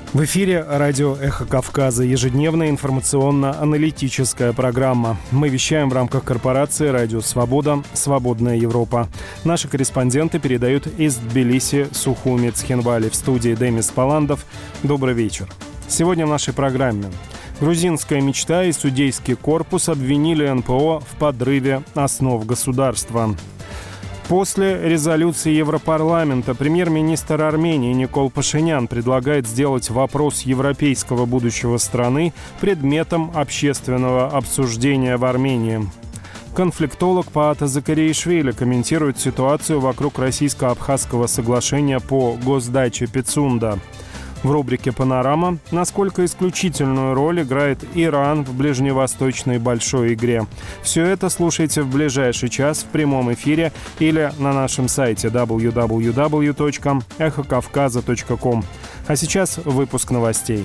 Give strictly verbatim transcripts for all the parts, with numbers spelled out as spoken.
В эфире радио «Эхо Кавказа», ежедневная информационно-аналитическая программа. Мы вещаем в рамках корпорации «Радио Свобода. Свободная Европа». Наши корреспонденты передают из Тбилиси, Сухуми, Цхинвали. В студии Демис Паландов. Добрый вечер. Сегодня в нашей программе. Грузинская мечта и судейский корпус обвинили эн пэ о в подрыве основ государства. После резолюции Европарламента премьер-министр Армении Никол Пашинян предлагает сделать вопрос европейского будущего страны предметом общественного обсуждения в Армении. Конфликтолог Паата Закариишвили комментирует ситуацию вокруг российско-абхазского соглашения по госдаче Пицунда. В рубрике «Панорама» насколько исключительную роль играет Иран в ближневосточной большой игре. Все это слушайте в ближайший час в прямом эфире или на нашем сайте дабл ю дабл ю дабл ю точка эхо кавказа точка ком. А сейчас выпуск новостей.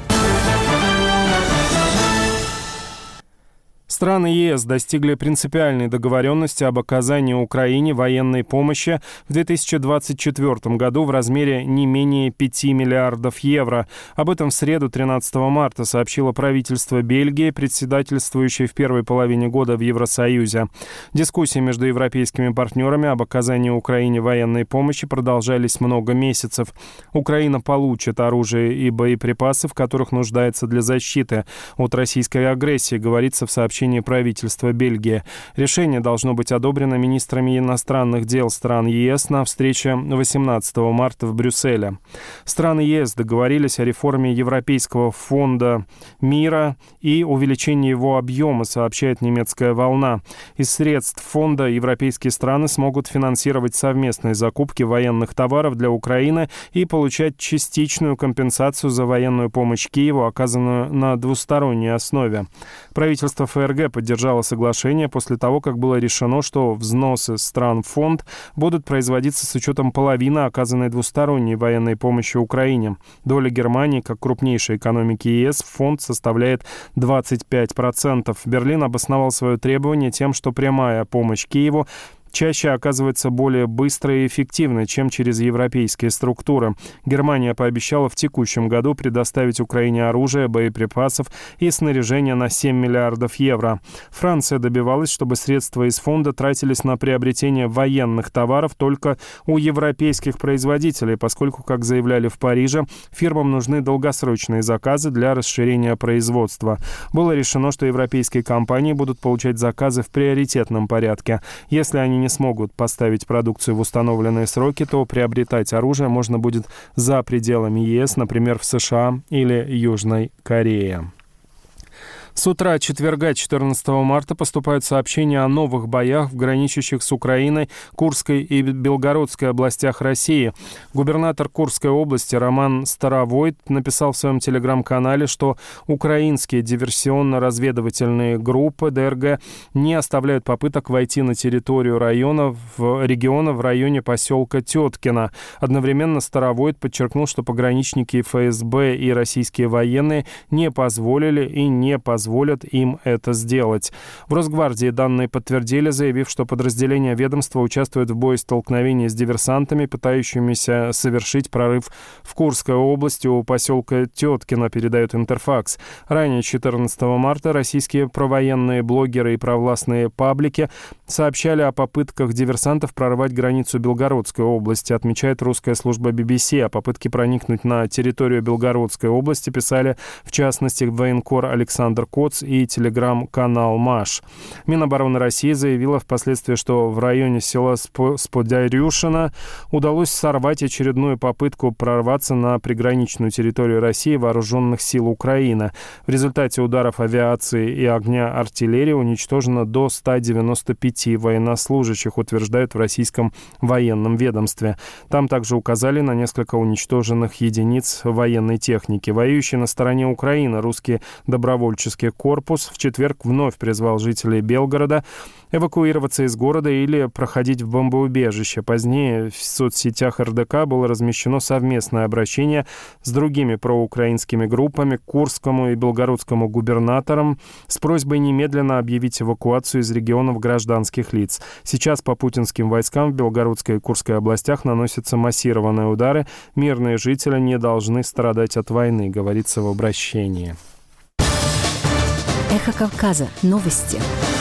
Страны ЕС достигли принципиальной договоренности об оказании Украине военной помощи в две тысячи двадцать четвёртом году в размере не менее пяти миллиардов евро. Об этом в среду, тринадцатого марта, сообщило правительство Бельгии, председательствующее в первой половине года в Евросоюзе. Дискуссии между европейскими партнерами об оказании Украине военной помощи продолжались много месяцев. Украина получит оружие и боеприпасы, в которых нуждается для защиты от российской агрессии, говорится в сообщении правительства Бельгии. Решение должно быть одобрено министрами иностранных дел стран ЕС на встрече восемнадцатого марта в Брюсселе. Страны ЕС договорились о реформе Европейского фонда мира и увеличении его объема, сообщает немецкая «Волна». Из средств фонда европейские страны смогут финансировать совместные закупки военных товаров для Украины и получать частичную компенсацию за военную помощь Киеву, оказанную на двусторонней основе. Правительство ФРГ поддержало соглашение после того, как было решено, что взносы стран в фонд будут производиться с учетом половины оказанной двусторонней военной помощи Украине. Доля Германии, как крупнейшей экономики ЕС, в фонд составляет двадцать пять процентов. Берлин обосновал свое требование тем, что прямая помощь Киеву чаще оказывается более быстрой и эффективной, чем через европейские структуры. Германия пообещала в текущем году предоставить Украине оружие, боеприпасов и снаряжение на семь миллиардов евро. Франция добивалась, чтобы средства из фонда тратились на приобретение военных товаров только у европейских производителей, поскольку, как заявляли в Париже, фирмам нужны долгосрочные заказы для расширения производства. Было решено, что европейские компании будут получать заказы в приоритетном порядке. Если они не смогут поставить продукцию в установленные сроки, то приобретать оружие можно будет за пределами ЕС, например, в США или Южной Корее. С утра четверга, четырнадцатого марта, поступают сообщения о новых боях в граничащих с Украиной Курской и Белгородской областях России. Губернатор Курской области Роман Старовойт написал в своем телеграм-канале, что украинские диверсионно-разведывательные группы ДРГ не оставляют попыток войти на территорию района в, региона в районе поселка Теткино. Одновременно Старовойт подчеркнул, что пограничники эф эс бэ и российские военные не позволили и не позволили позволят им это сделать. В Росгвардии данные подтвердили, заявив, что подразделения ведомства участвуют в боестолкновении с диверсантами, пытающимися совершить прорыв в Курской области у поселка Теткино, передает Интерфакс. Ранее, четырнадцатого марта, российские провоенные блогеры и провластные паблики сообщали о попытках диверсантов прорвать границу Белгородской области, отмечает русская служба би би си. О попытке проникнуть на территорию Белгородской области писали, в частности, военкор Александр Коц и телеграм-канал МАШ. Минобороны России заявила впоследствии, что в районе села Сподарюшино удалось сорвать очередную попытку прорваться на приграничную территорию России вооруженных сил Украины. В результате ударов авиации и огня артиллерии уничтожено до ста девяноста пяти военнослужащих, утверждают в российском военном ведомстве. Там также указали на несколько уничтоженных единиц военной техники. Воюющие на стороне Украины русские добровольческие адвокатский корпус в четверг вновь призвал жителей Белгорода эвакуироваться из города или проходить в бомбоубежище. Позднее в соцсетях эр дэ ка было размещено совместное обращение с другими проукраинскими группами к Курскому и Белгородскому губернаторам с просьбой немедленно объявить эвакуацию из регионов гражданских лиц. Сейчас по путинским войскам в Белгородской и Курской областях наносятся массированные удары. Мирные жители не должны страдать от войны, говорится в обращении. Эхо Кавказа. Новости.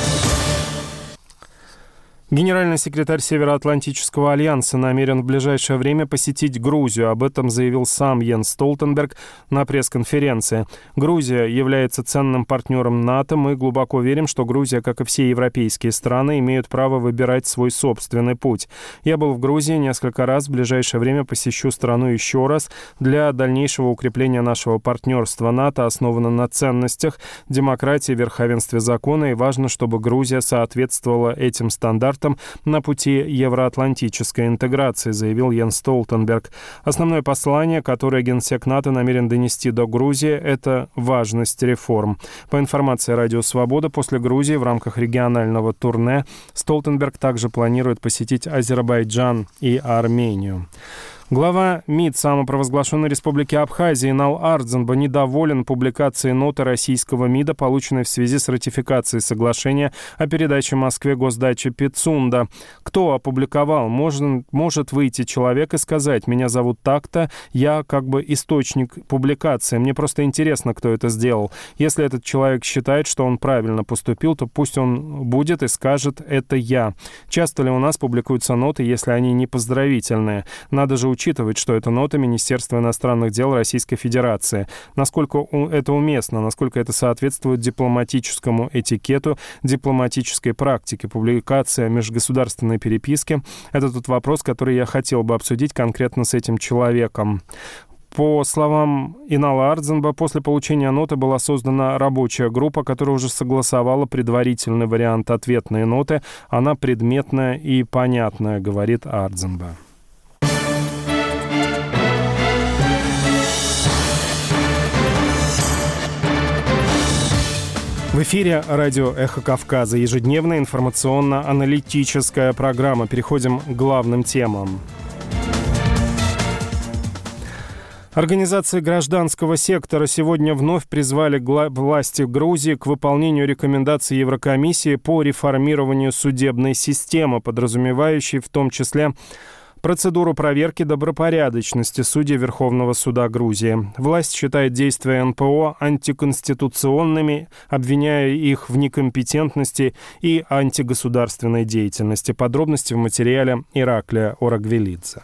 Генеральный секретарь Североатлантического альянса намерен в ближайшее время посетить Грузию. Об этом заявил сам Йенс Столтенберг на пресс-конференции. Грузия является ценным партнером НАТО. Мы глубоко верим, что Грузия, как и все европейские страны, имеют право выбирать свой собственный путь. Я был в Грузии несколько раз. В ближайшее время посещу страну еще раз. Для дальнейшего укрепления нашего партнерства НАТО основано на ценностях, демократии, верховенстве закона. И важно, чтобы Грузия соответствовала этим стандартам на пути евроатлантической интеграции, заявил Йенс Столтенберг. Основное послание, которое генсек НАТО намерен донести до Грузии, это важность реформ. По информации Радио Свобода, после Грузии в рамках регионального турне Столтенберг также планирует посетить Азербайджан и Армению. Глава МИД самопровозглашенной республики Абхазия Инал Ардзинба недоволен публикацией ноты российского МИДа, полученной в связи с ратификацией соглашения о передаче Москве госдачи Пицунда. Кто опубликовал? Может, может выйти человек и сказать: «Меня зовут так-то, я как бы источник публикации. Мне просто интересно, кто это сделал». Если этот человек считает, что он правильно поступил, то пусть он будет и скажет: «Это я». Часто ли у нас публикуются ноты, если они не поздравительные? Надо же учитывать, что это нота Министерства иностранных дел Российской Федерации. Насколько это уместно, насколько это соответствует дипломатическому этикету, дипломатической практике. Публикация межгосударственной переписки – это тот вопрос, который я хотел бы обсудить конкретно с этим человеком. По словам Инала Ардзинба, после получения ноты была создана рабочая группа, которая уже согласовала предварительный вариант ответной ноты. Она предметная и понятная, говорит Ардзинба. В эфире радио «Эхо Кавказа», ежедневная информационно-аналитическая программа. Переходим к главным темам. Организации гражданского сектора сегодня вновь призвали власти Грузии к выполнению рекомендаций Еврокомиссии по реформированию судебной системы, подразумевающей в том числе процедуру проверки добропорядочности судей Верховного суда Грузии. Власть считает действия эн пэ о антиконституционными, обвиняя их в некомпетентности и антигосударственной деятельности. Подробности в материале Ираклия Орагвелидзе.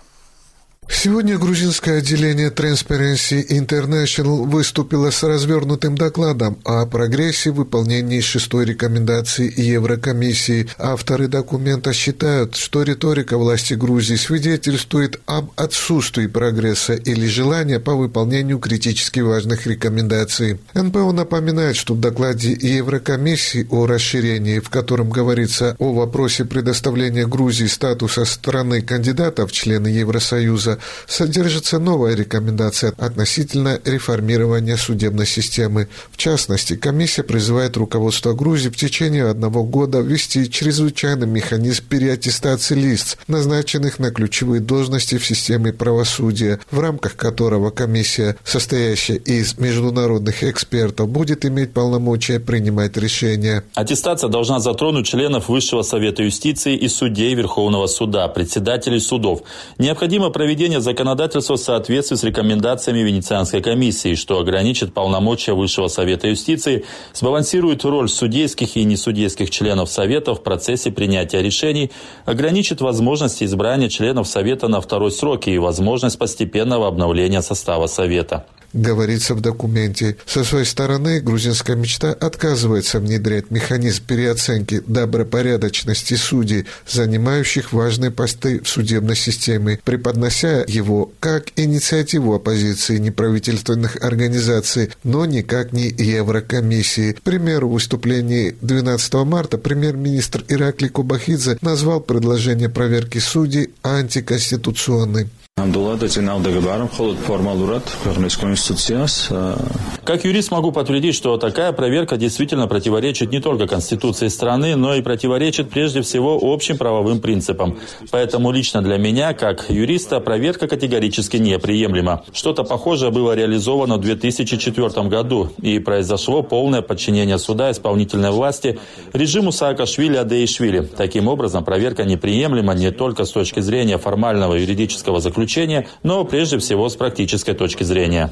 Сегодня грузинское отделение Transparency International выступило с развернутым докладом о прогрессе в выполнении шестой рекомендации Еврокомиссии. Авторы документа считают, что риторика власти Грузии свидетельствует об отсутствии прогресса или желания по выполнению критически важных рекомендаций. эн пэ о напоминает, что в докладе Еврокомиссии о расширении, в котором говорится о вопросе предоставления Грузии статуса страны-кандидата в члены Евросоюза, содержится новая рекомендация относительно реформирования судебной системы. В частности, комиссия призывает руководство Грузии в течение одного года ввести чрезвычайный механизм переаттестации лиц, назначенных на ключевые должности в системе правосудия, в рамках которого комиссия, состоящая из международных экспертов, будет иметь полномочия принимать решения. Аттестация должна затронуть членов Высшего совета юстиции и судей Верховного суда, председателей судов. Необходимо проведение законодательства в соответствии с рекомендациями Венецианской комиссии, что ограничит полномочия Высшего совета юстиции, сбалансирует роль судейских и несудейских членов Совета в процессе принятия решений, ограничит возможности избрания членов Совета на второй срок и возможность постепенного обновления состава Совета. Говорится в документе. Со своей стороны, грузинская мечта отказывается внедрять механизм переоценки добропорядочности судей, занимающих важные посты в судебной системе, преподнося его как инициативу оппозиции неправительственных организаций, но никак не Еврокомиссии. К примеру, в выступлении двенадцатого марта премьер-министр Ираклий Кобахидзе назвал предложение проверки судей антиконституционным. Как юрист могу подтвердить, что такая проверка действительно противоречит не только Конституции страны, но и противоречит прежде всего общим правовым принципам. Поэтому лично для меня, как юриста, проверка категорически неприемлема. Что-то похожее было реализовано в две тысячи четвёртом году, и произошло полное подчинение суда исполнительной власти режиму Саакашвили-Адеишвили. Таким образом, проверка неприемлема не только с точки зрения формального юридического заключения, но прежде всего с практической точки зрения.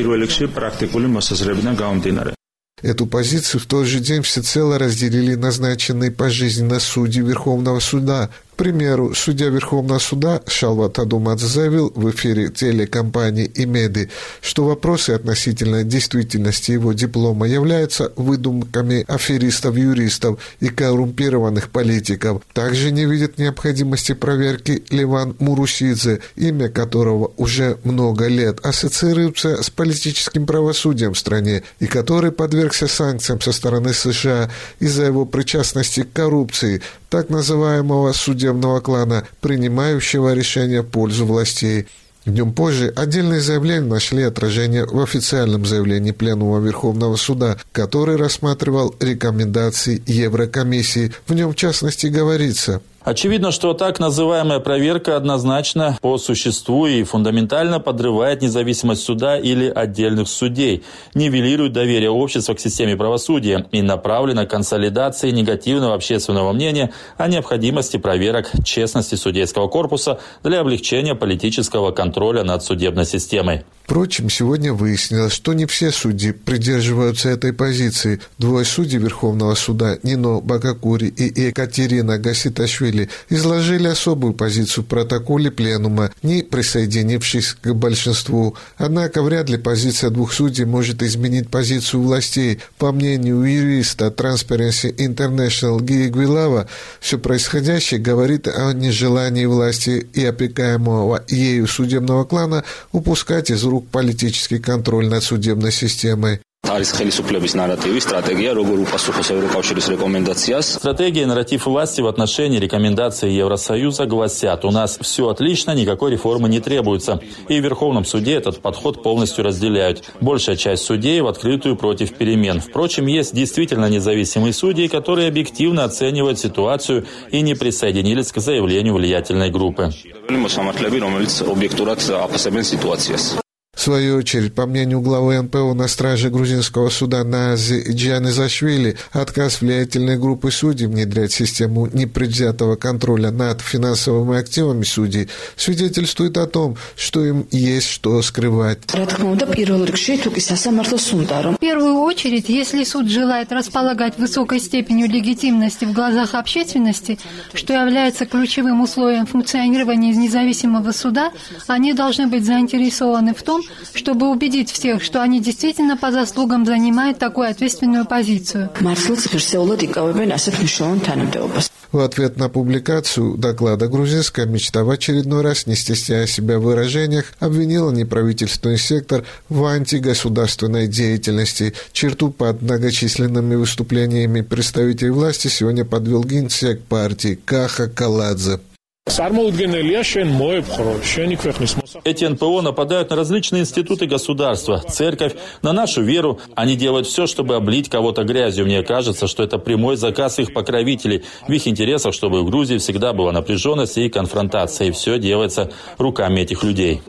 Эту позицию в тот же день всецело разделили назначенные пожизненно судьи Верховного суда. К примеру, судья Верховного суда Шалват Адумадзе заявил в эфире телекомпании «Имеды», что вопросы относительно действительности его диплома являются выдумками аферистов-юристов и коррумпированных политиков. Также не видит необходимости проверки Леван Мурусидзе, имя которого уже много лет ассоциируется с политическим правосудием в стране и который подвергся санкциям со стороны США из-за его причастности к коррупции, так называемого судебного клана, принимающего решения в пользу властей. Днем позже отдельные заявления нашли отражение в официальном заявлении Пленума Верховного суда, который рассматривал рекомендации Еврокомиссии. В нем, в частности, говорится: очевидно, что так называемая проверка однозначно по существу и фундаментально подрывает независимость суда или отдельных судей, нивелирует доверие общества к системе правосудия и направлена к консолидации негативного общественного мнения о необходимости проверок честности судейского корпуса для облегчения политического контроля над судебной системой. Впрочем, сегодня выяснилось, что не все судьи придерживаются этой позиции. Двое судей Верховного суда, Нино Бакакури и Екатерина Гаситашвили, изложили особую позицию в протоколе пленума, не присоединившись к большинству. Однако вряд ли позиция двух судей может изменить позицию властей. По мнению юриста Transparency International Гии Гвилава, все происходящее говорит о нежелании власти и опекаемого ею судебного клана упускать из рук политический контроль над судебной системой. Стратегия и нарратив власти в отношении рекомендаций Евросоюза гласят: у нас все отлично, никакой реформы не требуется. И в Верховном суде этот подход полностью разделяют. Большая часть судей в открытую против перемен. Впрочем, есть действительно независимые судьи, которые объективно оценивают ситуацию и не присоединились к заявлению влиятельной группы. В свою очередь, по мнению главы эн пэ о на страже грузинского суда Наази Джанизашвили, отказ влиятельной группы судей внедрять систему непредвзятого контроля над финансовыми активами судей свидетельствует о том, что им есть что скрывать. В первую очередь, если суд желает располагать высокой степенью легитимности в глазах общественности, что является ключевым условием функционирования независимого суда, они должны быть заинтересованы в том, чтобы убедить всех, что они действительно по заслугам занимают такую ответственную позицию. В ответ на публикацию доклада грузинская мечта в очередной раз, не стесняя себя в выражениях, обвинила неправительственный сектор в антигосударственной деятельности. Черту под многочисленными выступлениями представителей власти сегодня подвел генсек партии Каха Каладзе. Эти эн пэ о нападают на различные институты государства, церковь, на нашу веру. Они делают все, чтобы облить кого-то грязью. Мне кажется, что это прямой заказ их покровителей. В их интересах, чтобы в Грузии всегда была напряженность и конфронтация. И все делается руками этих людей.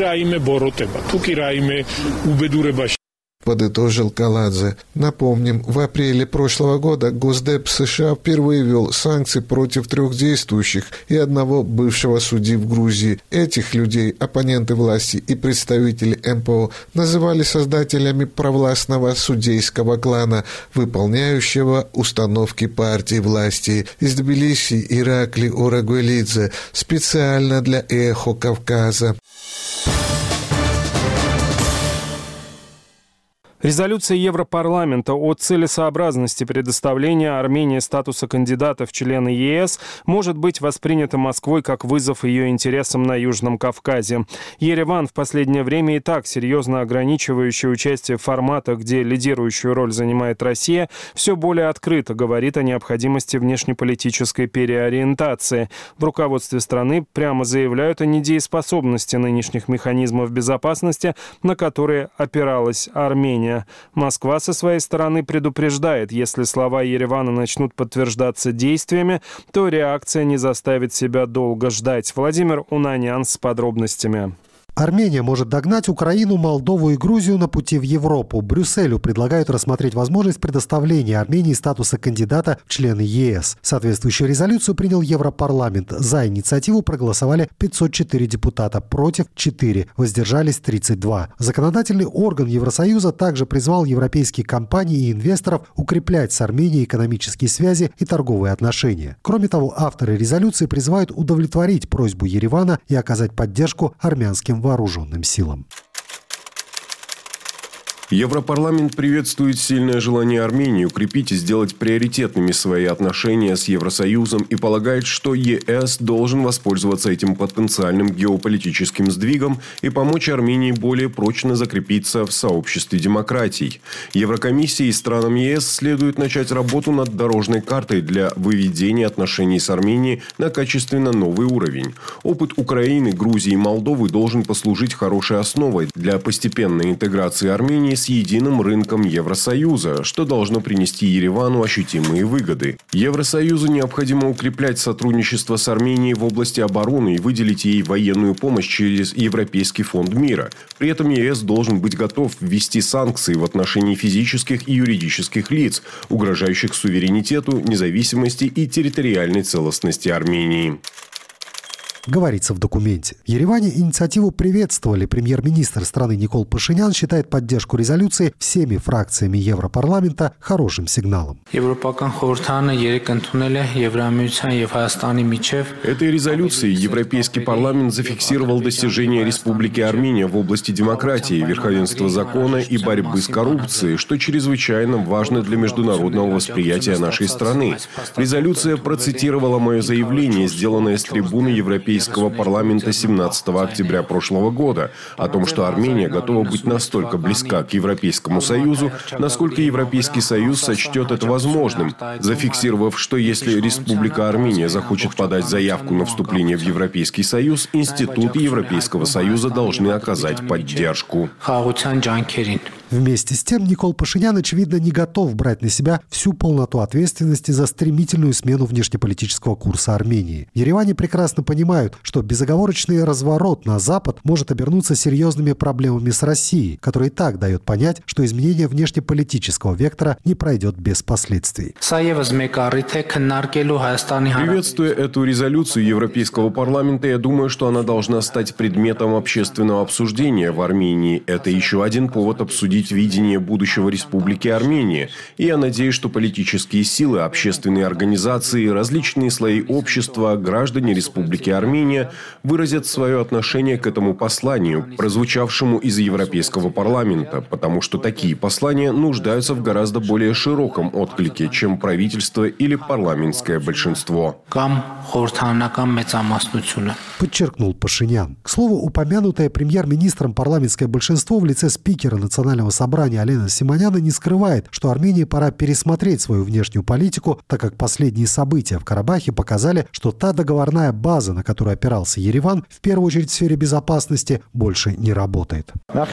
Подытожил Каладзе. Напомним, в апреле прошлого года Госдеп США впервые ввел санкции против трех действующих и одного бывшего судьи в Грузии. Этих людей оппоненты власти и представители эн пэ о называли создателями провластного судейского клана, выполняющего установки партии власти. Из Тбилиси Иракли Орагвелидзе специально для «Эхо Кавказа». Резолюция Европарламента о целесообразности предоставления Армении статуса кандидата в члены ЕС может быть воспринята Москвой как вызов ее интересам на Южном Кавказе. Ереван в последнее время и так серьезно ограничивающий участие в форматах, где лидирующую роль занимает Россия, все более открыто говорит о необходимости внешнеполитической переориентации. В руководстве страны прямо заявляют о недееспособности нынешних механизмов безопасности, на которые опиралась Армения. Москва со своей стороны предупреждает, если слова Еревана начнут подтверждаться действиями, то реакция не заставит себя долго ждать. Владимир Унанян с подробностями. Армения может догнать Украину, Молдову и Грузию на пути в Европу. Брюсселю предлагают рассмотреть возможность предоставления Армении статуса кандидата в члены ЕС. Соответствующую резолюцию принял Европарламент. За инициативу проголосовали пятьсот четыре депутата, против четыре, воздержались тридцать два. Законодательный орган Евросоюза также призвал европейские компании и инвесторов укреплять с Арменией экономические связи и торговые отношения. Кроме того, авторы резолюции призывают удовлетворить просьбу Еревана и оказать поддержку армянским вооруженным силам. Европарламент приветствует сильное желание Армении укрепить и сделать приоритетными свои отношения с Евросоюзом и полагает, что ЕС должен воспользоваться этим потенциальным геополитическим сдвигом и помочь Армении более прочно закрепиться в сообществе демократий. Еврокомиссии и странам ЕС следует начать работу над дорожной картой для выведения отношений с Арменией на качественно новый уровень. Опыт Украины, Грузии и Молдовы должен послужить хорошей основой для постепенной интеграции Армении с единым рынком Евросоюза, что должно принести Еревану ощутимые выгоды. Евросоюзу необходимо укреплять сотрудничество с Арменией в области обороны и выделить ей военную помощь через Европейский фонд мира. При этом ЕС должен быть готов ввести санкции в отношении физических и юридических лиц, угрожающих суверенитету, независимости и территориальной целостности Армении. Говорится в документе. В Ереване инициативу приветствовали. Премьер-министр страны Никол Пашинян считает поддержку резолюции всеми фракциями Европарламента хорошим сигналом. Этой резолюцией Европейский парламент зафиксировал достижения Республики Армения в области демократии, верховенства закона и борьбы с коррупцией, что чрезвычайно важно для международного восприятия нашей страны. Резолюция процитировала мое заявление, сделанное с трибуны Европейского парламента семнадцатого октября прошлого года, о том, что Армения готова быть настолько близка к Европейскому Союзу, насколько Европейский Союз сочтет это возможным, зафиксировав, что если Республика Армения захочет подать заявку на вступление в Европейский Союз, институты Европейского Союза должны оказать поддержку. Вместе с тем, Никол Пашинян, очевидно, не готов брать на себя всю полноту ответственности за стремительную смену внешнеполитического курса Армении. В Ереване прекрасно понимают, что безоговорочный разворот на Запад может обернуться серьезными проблемами с Россией, которая и так дает понять, что изменение внешнеполитического вектора не пройдет без последствий. Приветствуя эту резолюцию Европейского парламента, я думаю, что она должна стать предметом общественного обсуждения в Армении. Это еще один повод обсудить видение будущего Республики Армения. И я надеюсь, что политические силы, общественные организации, различные слои общества, граждане Республики Армения выразят свое отношение к этому посланию, прозвучавшему из Европейского парламента, потому что такие послания нуждаются в гораздо более широком отклике, чем правительство или парламентское большинство. Подчеркнул Пашинян. К слову, упомянутое премьер-министром парламентское большинство в лице спикера Национального собрания Алена Симоняна не скрывает, что Армении пора пересмотреть свою внешнюю политику, так как последние события в Карабахе показали, что та договорная база, на которую опирался Ереван, в первую очередь в сфере безопасности, больше не работает. Да,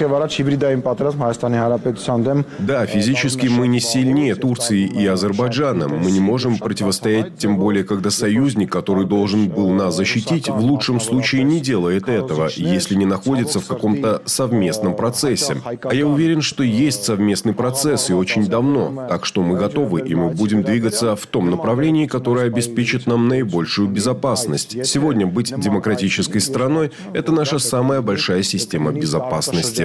физически мы не сильнее Турции и Азербайджана. Мы не можем противостоять, тем более, когда союзник, который должен был нас защитить, в лучшем случае не делает этого, если не находится в каком-то совместном процессе. А я уверен, что есть совместный процесс и очень давно. Так что мы готовы, и мы будем двигаться в том направлении, которое обеспечит нам наибольшую безопасность. Сегодня быть демократической страной – это наша самая большая система безопасности.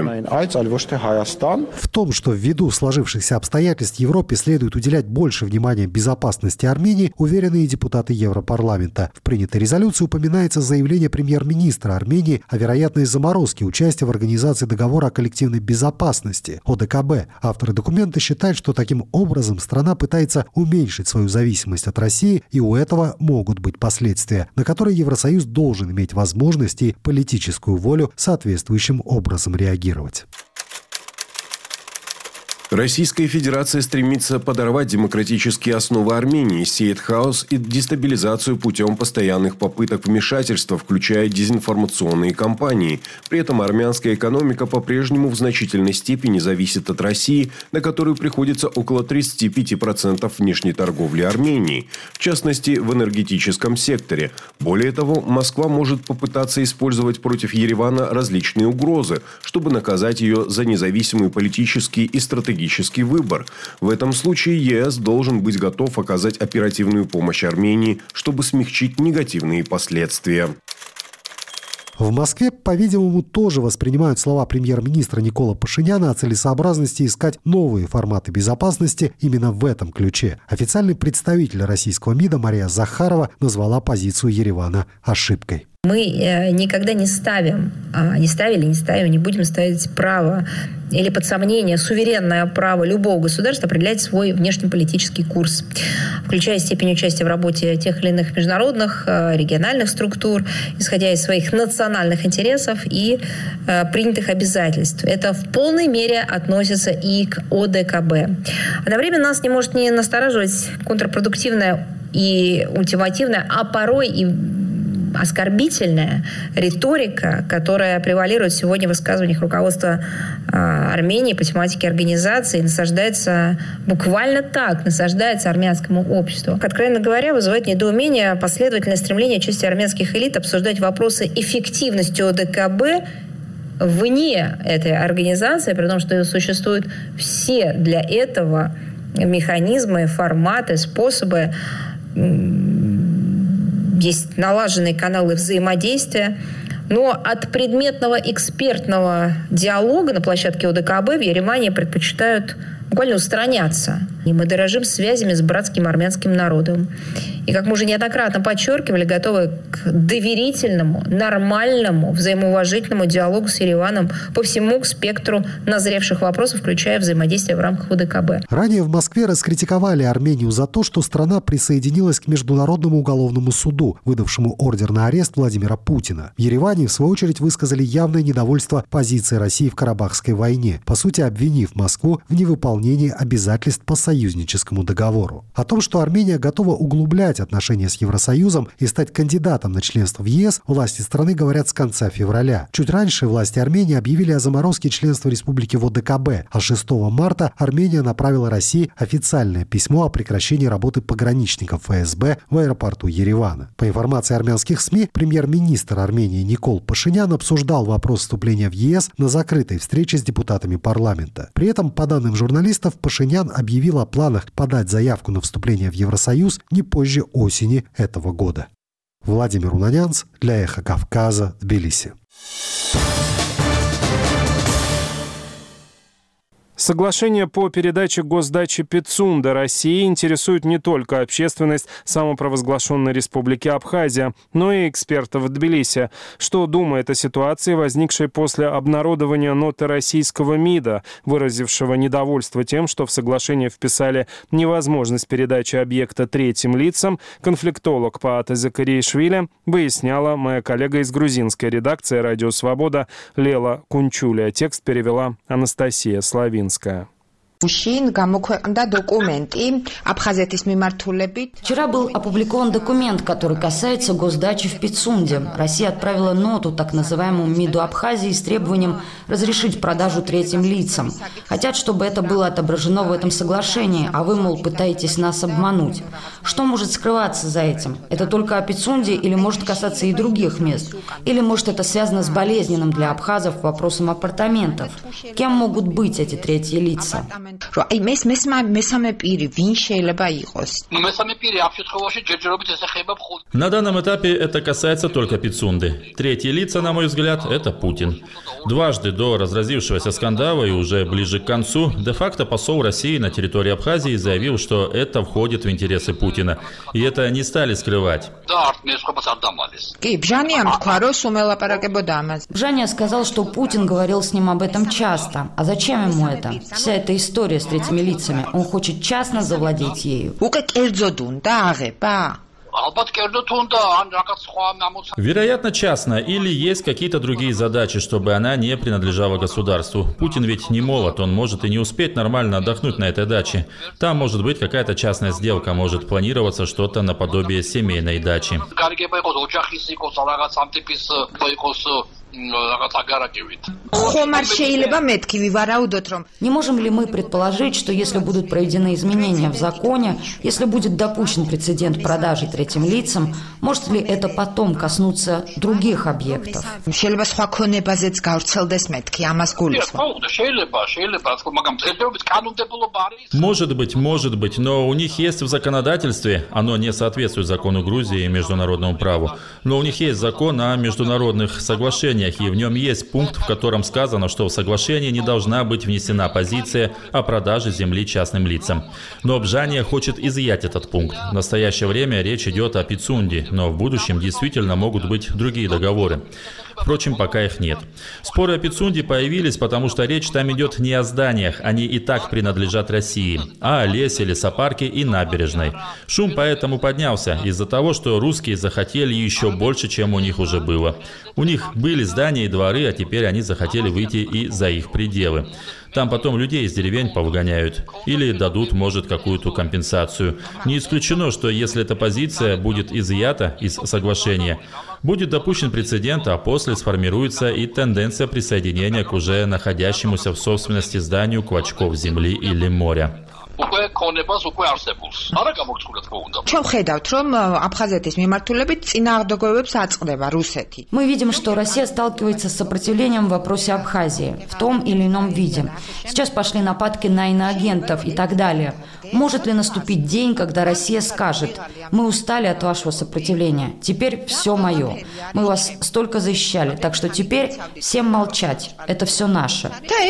В том, что ввиду сложившихся обстоятельств Европе следует уделять больше внимания безопасности Армении, уверены и депутаты Европарламента. В принятой резолюции упоминается заявление заявление премьер-министра Армении о вероятной заморозке участия в Организации договора о коллективной безопасности о дэ ка бэ. Авторы документа считают, что таким образом страна пытается уменьшить свою зависимость от России, и у этого могут быть последствия, на которые Евросоюз должен иметь возможность и политическую волю соответствующим образом реагировать. Российская Федерация стремится подорвать демократические основы Армении, сеет хаос и дестабилизацию путем постоянных попыток вмешательства, включая дезинформационные кампании. При этом армянская экономика по-прежнему в значительной степени зависит от России, на которую приходится около тридцати пяти процентов внешней торговли Армении, в частности в энергетическом секторе. Более того, Москва может попытаться использовать против Еревана различные угрозы, чтобы наказать ее за независимый политический и стратегический выбор. В этом случае е эс должен быть готов оказать оперативную помощь Армении, чтобы смягчить негативные последствия. В Москве, по-видимому, тоже воспринимают слова премьер-министра Никола Пашиняна о целесообразности искать новые форматы безопасности именно в этом ключе. Официальный представитель российского МИДа Мария Захарова назвала позицию Еревана ошибкой. Мы никогда не ставим, не ставили, не ставим, не будем ставить право или под сомнение суверенное право любого государства определять свой внешнеполитический курс, включая степень участия в работе тех или иных международных, региональных структур, исходя из своих национальных интересов и принятых обязательств. Это в полной мере относится и к о дэ ка бэ. Одновременно нас не может не настораживать контрпродуктивная и ультимативная, а порой и оскорбительная риторика, которая превалирует сегодня в высказываниях руководства э, Армении по тематике организации, насаждается буквально так, насаждается армянскому обществу. Откровенно говоря, вызывает недоумение последовательное стремление части армянских элит обсуждать вопросы эффективности о дэ ка бэ вне этой организации, при том, что существуют все для этого механизмы, форматы, способы, есть налаженные каналы взаимодействия, но от предметного экспертного диалога на площадке о дэ ка бэ в Ереване предпочитают буквально устраняться. И мы дорожим связями с братским армянским народом. И, как мы уже неоднократно подчеркивали, готовы к доверительному, нормальному, взаимоуважительному диалогу с Ереваном по всему спектру назревших вопросов, включая взаимодействие в рамках о дэ ка бэ. Ранее в Москве раскритиковали Армению за то, что страна присоединилась к Международному уголовному суду, выдавшему ордер на арест Владимира Путина. В Ереване, в свою очередь, высказали явное недовольство позиции России в Карабахской войне, по сути, обвинив Москву в невыполнении обязательств по союзническому договору. О том, что Армения готова углублять отношения с Евросоюзом и стать кандидатом на членство в е эс, власти страны говорят с конца февраля. Чуть раньше власти Армении объявили о заморозке членства республики в о дэ ка бэ, а шестого марта Армения направила России официальное письмо о прекращении работы пограничников эф эс бэ в аэропорту Еревана. По информации армянских СМИ, премьер-министр Армении Никол Пашинян обсуждал вопрос вступления в е эс на закрытой встрече с депутатами парламента. При этом, по данным журналистов, Пашинян объявил о планах подать заявку на вступление в Евросоюз не позже осени этого года. Владимир Унанянц для «Эхо Кавказа», Тбилиси. Соглашение по передаче госдачи Пицунда России интересует не только общественность самопровозглашенной республики Абхазия, но и экспертов в Тбилиси. Что думает о ситуации, возникшей после обнародования ноты российского МИДа, выразившего недовольство тем, что в соглашение вписали невозможность передачи объекта третьим лицам, конфликтолог Паата Закариишвили, выясняла моя коллега из грузинской редакции «Радио Свобода» Лела Кунчуля. Текст перевела Анастасия Славин. Вчера был опубликован документ, который касается госдачи в Пицунде. Россия отправила ноту так называемому МИДу Абхазии с требованием разрешить продажу третьим лицам. Хотят, чтобы это было отображено в этом соглашении, а вы, мол, пытаетесь нас обмануть. Что может скрываться за этим? Это только о Пицунде или может касаться и других мест? Или может это связано с болезненным для абхазов вопросом апартаментов? Кем могут быть эти третьи лица? На данном этапе это касается только Пицунды. Третьи лица, на мой взгляд, это Путин. Дважды до разразившегося скандала и уже ближе к концу, де-факто посол России на территории Абхазии заявил, что это входит в интересы Путина. И это не стали скрывать. Бжаня сказал, что Путин говорил с ним об этом часто. А зачем ему это? Вся эта история с третьими лицами. Он хочет частно завладеть ею. Вероятно, частно, или есть какие-то другие задачи, чтобы она не принадлежала государству. Путин ведь не молод, он может и не успеть нормально отдохнуть на этой даче. Там может быть какая-то частная сделка, может планироваться что-то наподобие семейной дачи. Не можем ли мы предположить, что если будут проведены изменения в законе, если будет допущен прецедент продажи третьим лицам, может ли это потом коснуться других объектов? Может быть, может быть, но у них есть в законодательстве, оно не соответствует закону Грузии и международному праву, но у них есть закон о международных соглашениях, и в нем есть пункт, в котором сказано, что в соглашение не должна быть внесена позиция о продаже земли частным лицам. Но Бжаня хочет изъять этот пункт. В настоящее время речь идет о Пицунде, но в будущем действительно могут быть другие договоры. Впрочем, пока их нет. Споры о Пицунде появились, потому что речь там идет не о зданиях, они и так принадлежат России, а о лесе, лесопарке и набережной. Шум поэтому поднялся из-за того, что русские захотели еще больше, чем у них уже было. У них были здания и дворы, а теперь они захотели выйти и за их пределы. Там потом людей из деревень повыгоняют. Или дадут, может, какую-то компенсацию. Не исключено, что если эта позиция будет изъята из соглашения, будет допущен прецедент, а после сформируется и тенденция присоединения к уже находящемуся в собственности зданию клочков земли или моря. Мы видим, что Россия сталкивается с сопротивлением в вопросе Абхазии в том или ином виде. Сейчас пошли нападки на иноагентов и так далее. Может ли наступить день, когда Россия скажет: мы устали от вашего сопротивления, теперь все мое. Мы вас столько защищали, так что теперь всем молчать. Это все наше.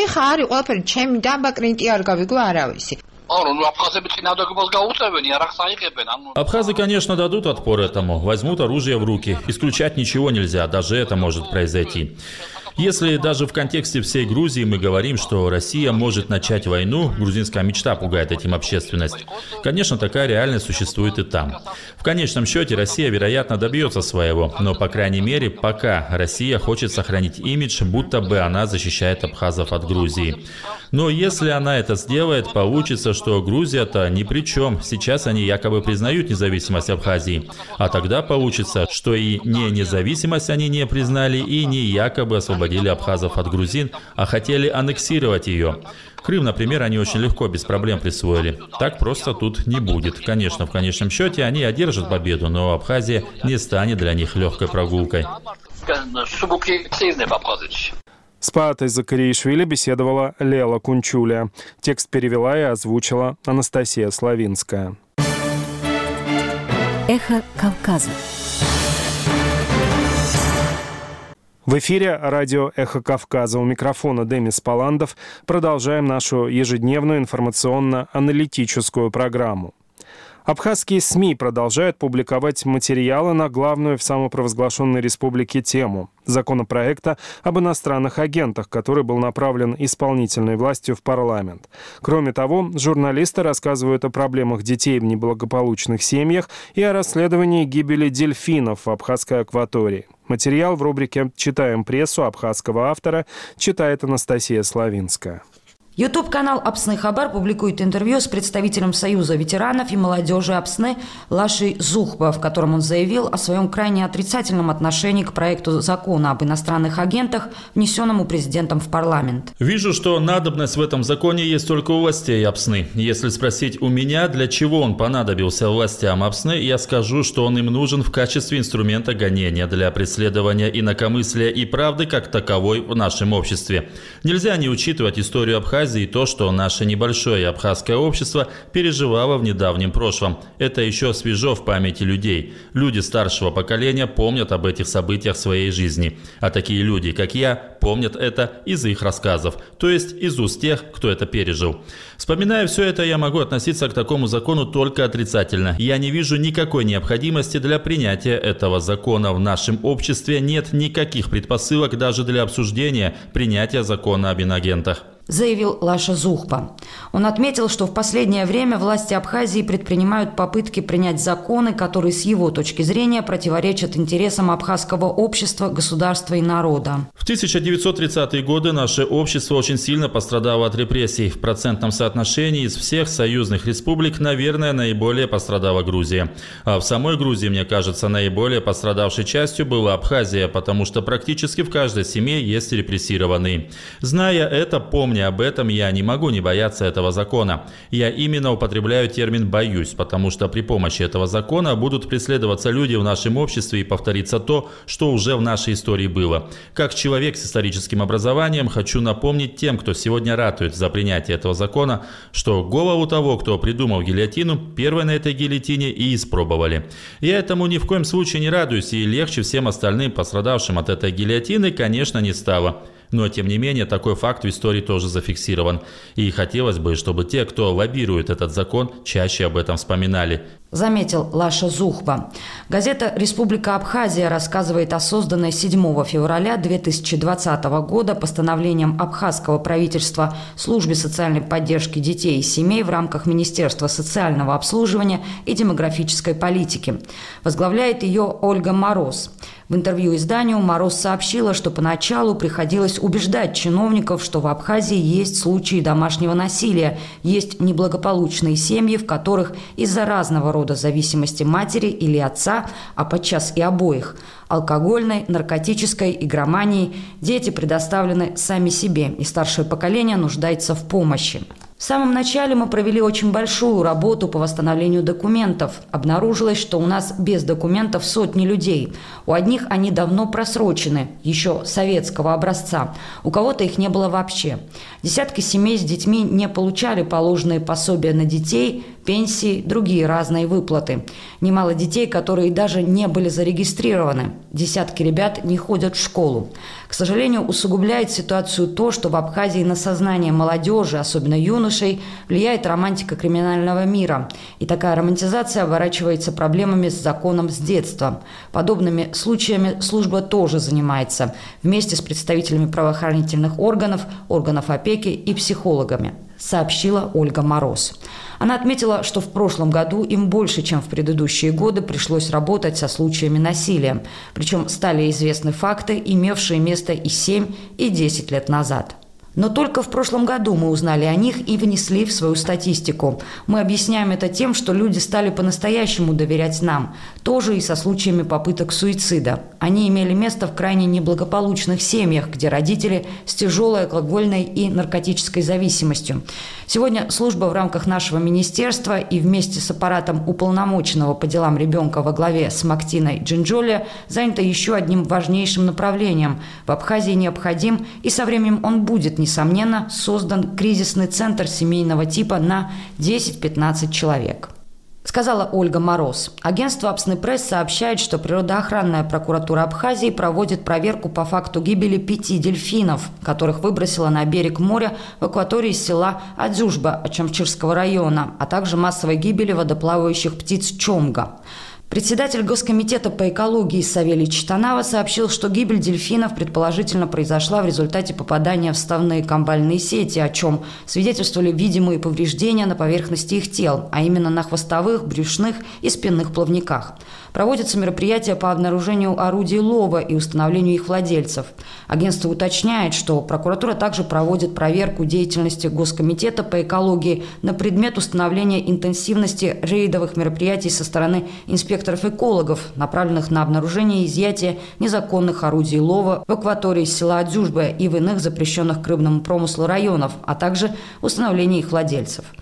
Абхазы, конечно, дадут отпор этому, возьмут оружие в руки. Исключать ничего нельзя, даже это может произойти. Если даже в контексте всей Грузии мы говорим, что Россия может начать войну, грузинская мечта пугает этим общественность. Конечно, такая реальность существует и там. В конечном счете Россия, вероятно, добьется своего, но, по крайней мере, пока Россия хочет сохранить имидж, будто бы она защищает абхазов от Грузии. Но если она это сделает, получится, что Грузия-то ни при чем. Сейчас они якобы признают независимость Абхазии. А тогда получится, что и не независимость они не признали, и не якобы освободили абхазов от грузин, а хотели аннексировать ее. Крым, например, они очень легко, без проблем присвоили. Так просто тут не будет. Конечно, в конечном счете они одержат победу, но Абхазия не станет для них легкой прогулкой. С Паатой Закариишвили беседовала Лела Кунчуля. Текст перевела и озвучила Анастасия Славинская. Эхо Кавказа. В эфире радио «Эхо Кавказа». У микрофона Демис Паландов. Продолжаем нашу ежедневную информационно-аналитическую программу. Абхазские СМИ продолжают публиковать материалы на главную в самопровозглашенной республике тему – законопроекта об иностранных агентах, который был направлен исполнительной властью в парламент. Кроме того, журналисты рассказывают о проблемах детей в неблагополучных семьях и о расследовании гибели дельфинов в абхазской акватории. Материал в рубрике «Читаем прессу» абхазского автора читает Анастасия Славинская. Ютуб-канал «Апсны Хабар» публикует интервью с представителем Союза ветеранов и молодежи Апсны Лашей Зухба, в котором он заявил о своем крайне отрицательном отношении к проекту закона об иностранных агентах, внесенному президентом в парламент. Вижу, что надобность в этом законе есть только у властей Апсны. Если спросить у меня, для чего он понадобился властям Апсны, я скажу, что он им нужен в качестве инструмента гонения для преследования инакомыслия и правды как таковой в нашем обществе. Нельзя не учитывать историю Абхазии Абхазии и то, что наше небольшое абхазское общество переживало в недавнем прошлом. Это еще свежо в памяти людей. Люди старшего поколения помнят об этих событиях своей жизни. А такие люди, как я, помнят это из их рассказов, то есть из уст тех, кто это пережил. Вспоминая все это, я могу относиться к такому закону только отрицательно. Я не вижу никакой необходимости для принятия этого закона. В нашем обществе нет никаких предпосылок даже для обсуждения принятия закона об инагентах, заявил Лаша Зухба. Он отметил, что в последнее время власти Абхазии предпринимают попытки принять законы, которые с его точки зрения противоречат интересам абхазского общества, государства и народа. В тысяча девятьсот тридцатые годы наше общество очень сильно пострадало от репрессий. В процентном соотношении из всех союзных республик, наверное, наиболее пострадала Грузия. А в самой Грузии, мне кажется, наиболее пострадавшей частью была Абхазия, потому что практически в каждой семье есть репрессированные. Зная это, помня об этом, я не могу не бояться этого закона. Я именно употребляю термин «боюсь», потому что при помощи этого закона будут преследоваться люди в нашем обществе и повторится то, что уже в нашей истории было. Как человек с историческим образованием хочу напомнить тем, кто сегодня ратует за принятие этого закона, что голову того, кто придумал гильотину, первой на этой гильотине и испробовали. Я этому ни в коем случае не радуюсь, и легче всем остальным пострадавшим от этой гильотины, конечно, не стало. Но, тем не менее, такой факт в истории тоже зафиксирован. И хотелось бы, чтобы те, кто лоббирует этот закон, чаще об этом вспоминали. Заметил Лаша Зухба. Газета «Республика Абхазия» рассказывает о созданной седьмого февраля две тысячи двадцатого года постановлением абхазского правительства службе социальной поддержки детей и семей в рамках Министерства социального обслуживания и демографической политики. Возглавляет ее Ольга Мороз. В интервью изданию Мороз сообщила, что поначалу приходилось убеждать чиновников, что в Абхазии есть случаи домашнего насилия, есть неблагополучные семьи, в которых из-за разного рода зависимости матери или отца, а подчас и обоих, алкогольной, наркотической, игромании, дети предоставлены сами себе, и старшее поколение нуждается в помощи. В самом начале мы провели очень большую работу по восстановлению документов. Обнаружилось, что у нас без документов сотни людей. У одних они давно просрочены, еще советского образца. У кого-то их не было вообще. Десятки семей с детьми не получали положенные пособия на детей, пенсии, другие разные выплаты. Немало детей, которые даже не были зарегистрированы. Десятки ребят не ходят в школу. К сожалению, усугубляет ситуацию то, что в Абхазии на сознание молодежи, особенно юношей, влияет романтика криминального мира. И такая романтизация оборачивается проблемами с законом с детства. Подобными случаями служба тоже занимается вместе с представителями правоохранительных органов, органов опеки и психологами, сообщила Ольга Мороз. Она отметила, что в прошлом году им больше, чем в предыдущие годы, пришлось работать со случаями насилия. Причем стали известны факты, имевшие место и семь, и десять лет назад. Но только в прошлом году мы узнали о них и внесли в свою статистику. Мы объясняем это тем, что люди стали по-настоящему доверять нам. Тоже и со случаями попыток суицида. Они имели место в крайне неблагополучных семьях, где родители с тяжелой алкогольной и наркотической зависимостью. Сегодня служба в рамках нашего министерства и вместе с аппаратом уполномоченного по делам ребенка во главе с Мактиной Джинджоле занята еще одним важнейшим направлением. В Абхазии необходим, и со временем он будет, несомненно, создан кризисный центр семейного типа на десять-пятнадцать человек. Сказала Ольга Мороз. Агентство «Апснепресс» сообщает, что природоохранная прокуратура Абхазии проводит проверку по факту гибели пяти дельфинов, которых выбросила на берег моря в акватории села Адзюжба Ачамчирского района, а также массовой гибели водоплавающих птиц чомга. Председатель Госкомитета по экологии Савелий Читанава сообщил, что гибель дельфинов предположительно произошла в результате попадания в вставные камбальные сети, о чем свидетельствовали видимые повреждения на поверхности их тел, а именно на хвостовых, брюшных и спинных плавниках. Проводятся мероприятия по обнаружению орудий лова и установлению их владельцев. Агентство уточняет, что прокуратура также проводит проверку деятельности Госкомитета по экологии на предмет установления интенсивности рейдовых мероприятий со стороны инспекторов-экологов, направленных на обнаружение и изъятие незаконных орудий лова в акватории села Адзюжба и в иных запрещенных к рыбному промыслу районов, а также установление их владельцев.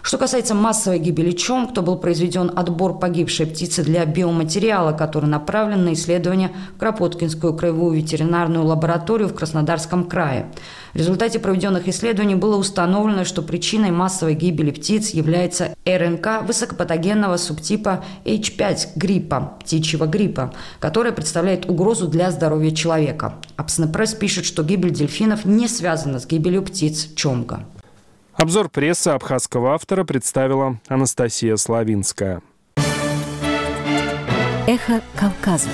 Что касается массовой гибели чомк, то был произведен отбор погибшей птицы для биоматериала, который направлен на исследование в Кропоткинскую краевую ветеринарную лабораторию в Краснодарском крае. В результате проведенных исследований было установлено, что причиной массовой гибели птиц является РНК высокопатогенного субтипа эйч пять гриппа, птичьего гриппа, которая представляет угрозу для здоровья человека. Абснепресс пишет, что гибель дельфинов не связана с гибелью птиц чомга. Обзор прессы абхазского автора представила Анастасия Славинская. Эхо Кавказа.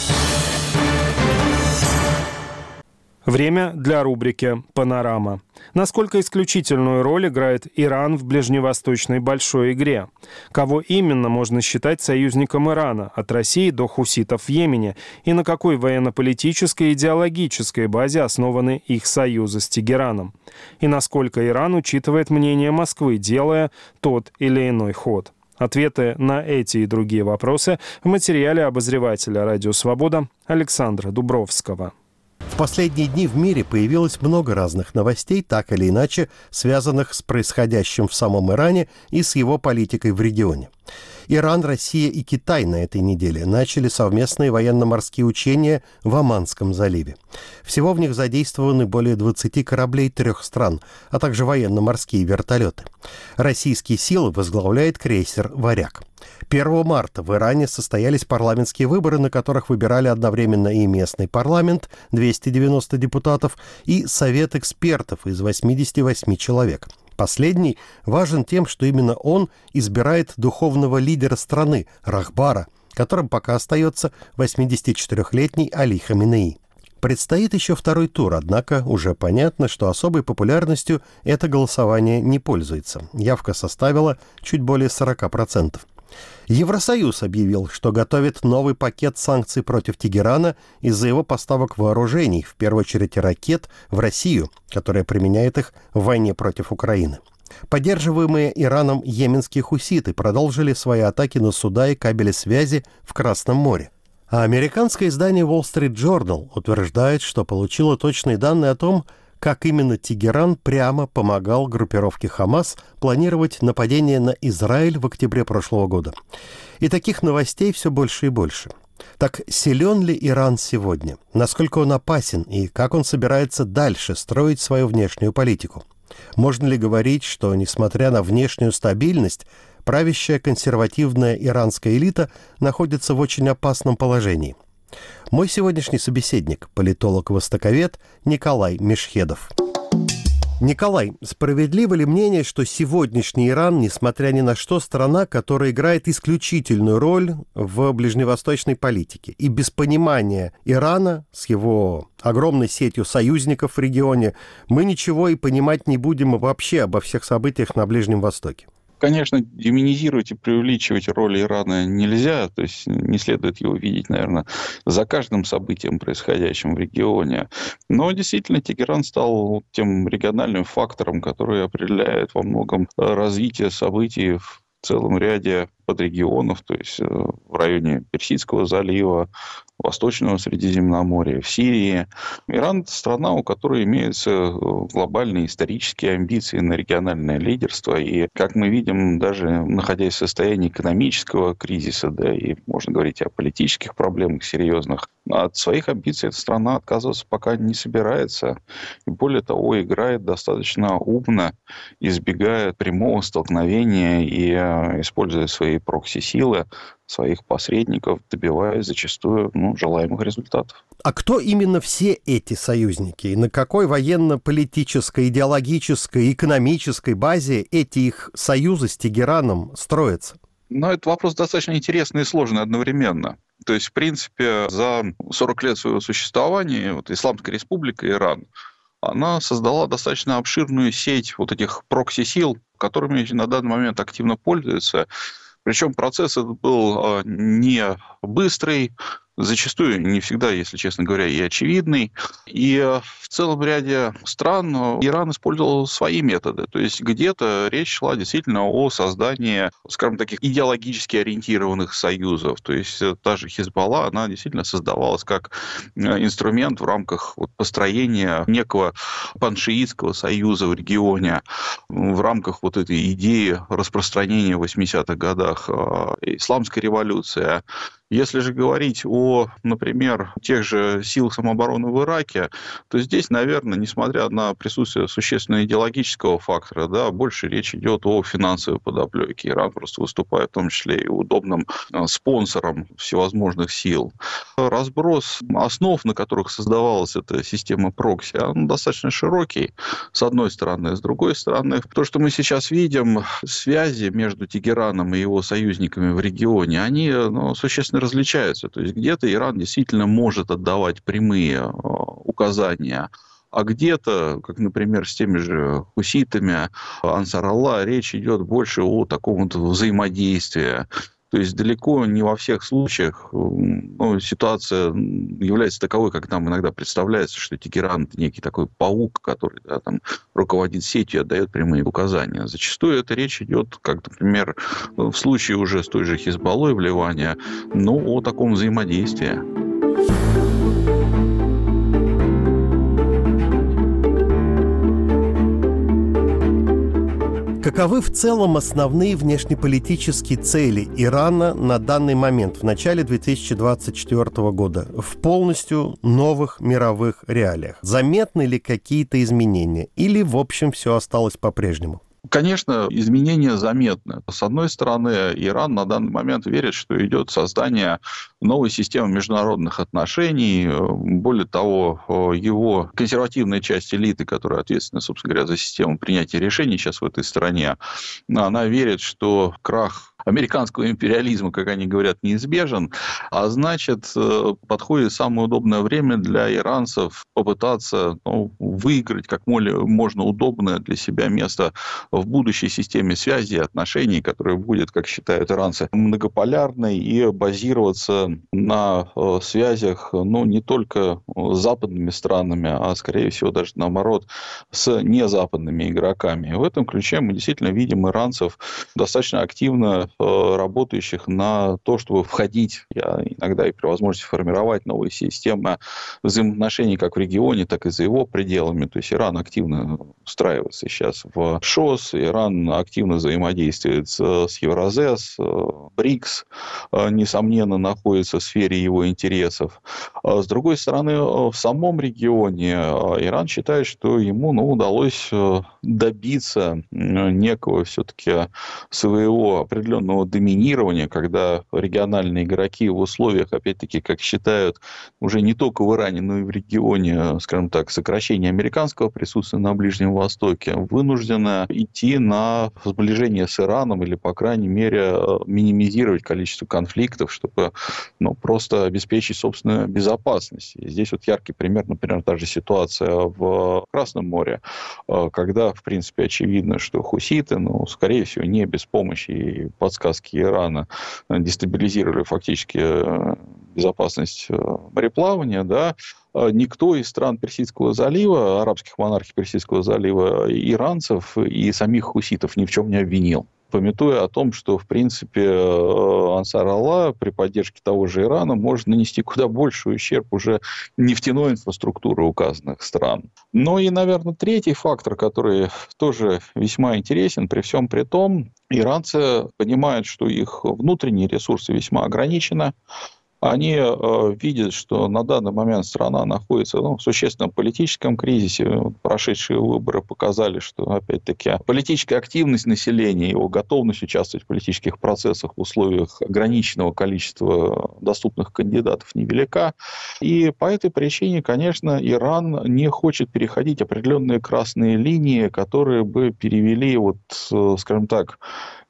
Время для рубрики «Панорама». Насколько исключительную роль играет Иран в ближневосточной большой игре? Кого именно можно считать союзником Ирана, от России до хуситов в Йемене? И на какой военно-политической и идеологической базе основаны их союзы с Тегераном? И насколько Иран учитывает мнение Москвы, делая тот или иной ход? Ответы на эти и другие вопросы в материале обозревателя «Радио Свобода» Александра Дубровского. В последние дни в мире появилось много разных новостей, так или иначе связанных с происходящим в самом Иране и с его политикой в регионе. Иран, Россия и Китай на этой неделе начали совместные военно-морские учения в Оманском заливе. Всего в них задействованы более двадцати кораблей трех стран, а также военно-морские вертолеты. Российские силы возглавляет крейсер «Варяг». первого марта в Иране состоялись парламентские выборы, на которых выбирали одновременно и местный парламент, двести девяносто депутатов, и совет экспертов из восьмидесяти восьми человек. Последний важен тем, что именно он избирает духовного лидера страны, Рахбара, которым пока остается восьмидесятичетырёхлетний Али Хаминеи. Предстоит еще второй тур, однако уже понятно, что особой популярностью это голосование не пользуется. Явка составила чуть более сорока процентов. Евросоюз объявил, что готовит новый пакет санкций против Тегерана из-за его поставок вооружений, в первую очередь ракет, в Россию, которая применяет их в войне против Украины. Поддерживаемые Ираном йеменские хуситы продолжили свои атаки на суда и кабели связи в Красном море. А американское издание Wall Street Journal утверждает, что получило точные данные о том, как именно Тегеран прямо помогал группировке «Хамас» планировать нападение на Израиль в октябре прошлого года. И таких новостей все больше и больше. Так силен ли Иран сегодня? Насколько он опасен и как он собирается дальше строить свою внешнюю политику? Можно ли говорить, что, несмотря на внешнюю стабильность, правящая консервативная иранская элита находится в очень опасном положении? Мой сегодняшний собеседник – политолог-востоковед Николай Мешхедов. Николай, справедливо ли мнение, что сегодняшний Иран, несмотря ни на что, страна, которая играет исключительную роль в ближневосточной политике? И без понимания Ирана с его огромной сетью союзников в регионе мы ничего и понимать не будем вообще обо всех событиях на Ближнем Востоке? Конечно, демонизировать и преувеличивать роль Ирана нельзя, то есть не следует его видеть, наверное, за каждым событием, происходящим в регионе. Но действительно Тегеран стал тем региональным фактором, который определяет во многом развитие событий в целом ряде подрегионов, то есть в районе Персидского залива, Восточного Средиземноморья, в Сирии. Иран – страна, у которой имеются глобальные исторические амбиции на региональное лидерство. И, как мы видим, даже находясь в состоянии экономического кризиса, да, и можно говорить о политических проблемах серьезных, от своих амбиций эта страна отказываться пока не собирается. И более того, играет достаточно умно, избегая прямого столкновения и используя свои прокси-силы, своих посредников, добиваясь зачастую ну, желаемых результатов. А кто именно все эти союзники? И на какой военно-политической, идеологической, экономической базе эти их союзы с Тегераном строятся? Ну, это вопрос достаточно интересный и сложный одновременно. То есть, в принципе, за сорок лет своего существования вот, Исламская республика Иран, она создала достаточно обширную сеть вот этих прокси-сил, которыми на данный момент активно пользуются. Причем процесс этот был не быстрый, зачастую, не всегда, если честно говоря, и очевидный. И в целом ряде стран Иран использовал свои методы. То есть где-то речь шла действительно о создании, скажем, таких идеологически ориентированных союзов. То есть та же Хизбалла, она действительно создавалась как инструмент в рамках вот построения некого паншиитского союза в регионе, в рамках вот этой идеи распространения в восьмидесятых годах исламской революции. Если же говорить о, например, тех же силах самообороны в Ираке, то здесь, наверное, несмотря на присутствие существенного идеологического фактора, да, больше речь идет о финансовой подоплеке. Иран просто выступает в том числе и удобным спонсором всевозможных сил. Разброс основ, на которых создавалась эта система прокси, он достаточно широкий, с одной стороны. С другой стороны, то, что мы сейчас видим, связи между Тегераном и его союзниками в регионе, они ну, существенно различаются. То есть где-то Иран действительно может отдавать прямые указания, а где-то, как, например, с теми же хуситами, Ансар Аллах, речь идет больше о таком вот взаимодействии. То есть далеко не во всех случаях ну, ситуация является таковой, как нам иногда представляется, что Тегеран – это некий такой паук, который да, там, руководит сетью и отдает прямые указания. Зачастую это речь идет, как, например, в случае уже с той же Хизбаллой в Ливане, но о таком взаимодействии. Каковы в целом основные внешнеполитические цели Ирана на данный момент, в начале две тысячи двадцать четвёртого года, в полностью новых мировых реалиях? Заметны ли какие-то изменения? Или, в общем, все осталось по-прежнему? Конечно, изменения заметны. С одной стороны, Иран на данный момент верит, что идет создание новой системы международных отношений. Более того, его консервативная часть элиты, которая ответственна, собственно говоря, за систему принятия решений сейчас в этой стране, она верит, что крах американского империализма, как они говорят, неизбежен, а значит, подходит самое удобное время для иранцев попытаться ну, выиграть как можно удобное для себя место в будущей системе связи и отношений, которая будет, как считают иранцы, многополярной и базироваться на связях ну, не только с западными странами, а, скорее всего, даже наоборот, с незападными игроками. И в этом ключе мы действительно видим иранцев достаточно активно работающих на то, чтобы входить, а иногда и при возможности формировать новые системы взаимоотношений как в регионе, так и за его пределами. То есть Иран активно встраивается сейчас в ШОС, Иран активно взаимодействует с Евразес, БРИКС, несомненно, находится в сфере его интересов. С другой стороны, в самом регионе Иран считает, что ему ну, удалось добиться некого все-таки своего определенного доминирования, когда региональные игроки в условиях, опять-таки, как считают, уже не только в Иране, но и в регионе, скажем так, сокращения американского присутствия на Ближнем Востоке, вынуждены идти на сближение с Ираном или, по крайней мере, минимизировать количество конфликтов, чтобы ну, просто обеспечить собственную безопасность. И здесь вот яркий пример, например, та же ситуация в Красном море, когда, в принципе, очевидно, что хуситы, ну, скорее всего, не без помощи и подсказки Ирана дестабилизировали фактически безопасность мореплавания, да, никто из стран Персидского залива, арабских монархий Персидского залива, иранцев и самих хуситов ни в чем не обвинил, памятуя о том, что, в принципе, Ансар Аллах при поддержке того же Ирана может нанести куда больший ущерб уже нефтяной инфраструктуре указанных стран. Ну и, наверное, третий фактор, который тоже весьма интересен, при всем при том, иранцы понимают, что их внутренние ресурсы весьма ограничены. Они э, видят, что на данный момент страна находится ну, в существенном политическом кризисе. Прошедшие выборы показали, что, опять-таки, политическая активность населения, его готовность участвовать в политических процессах в условиях ограниченного количества доступных кандидатов невелика. И по этой причине, конечно, Иран не хочет переходить определенные красные линии, которые бы перевели, вот, скажем так,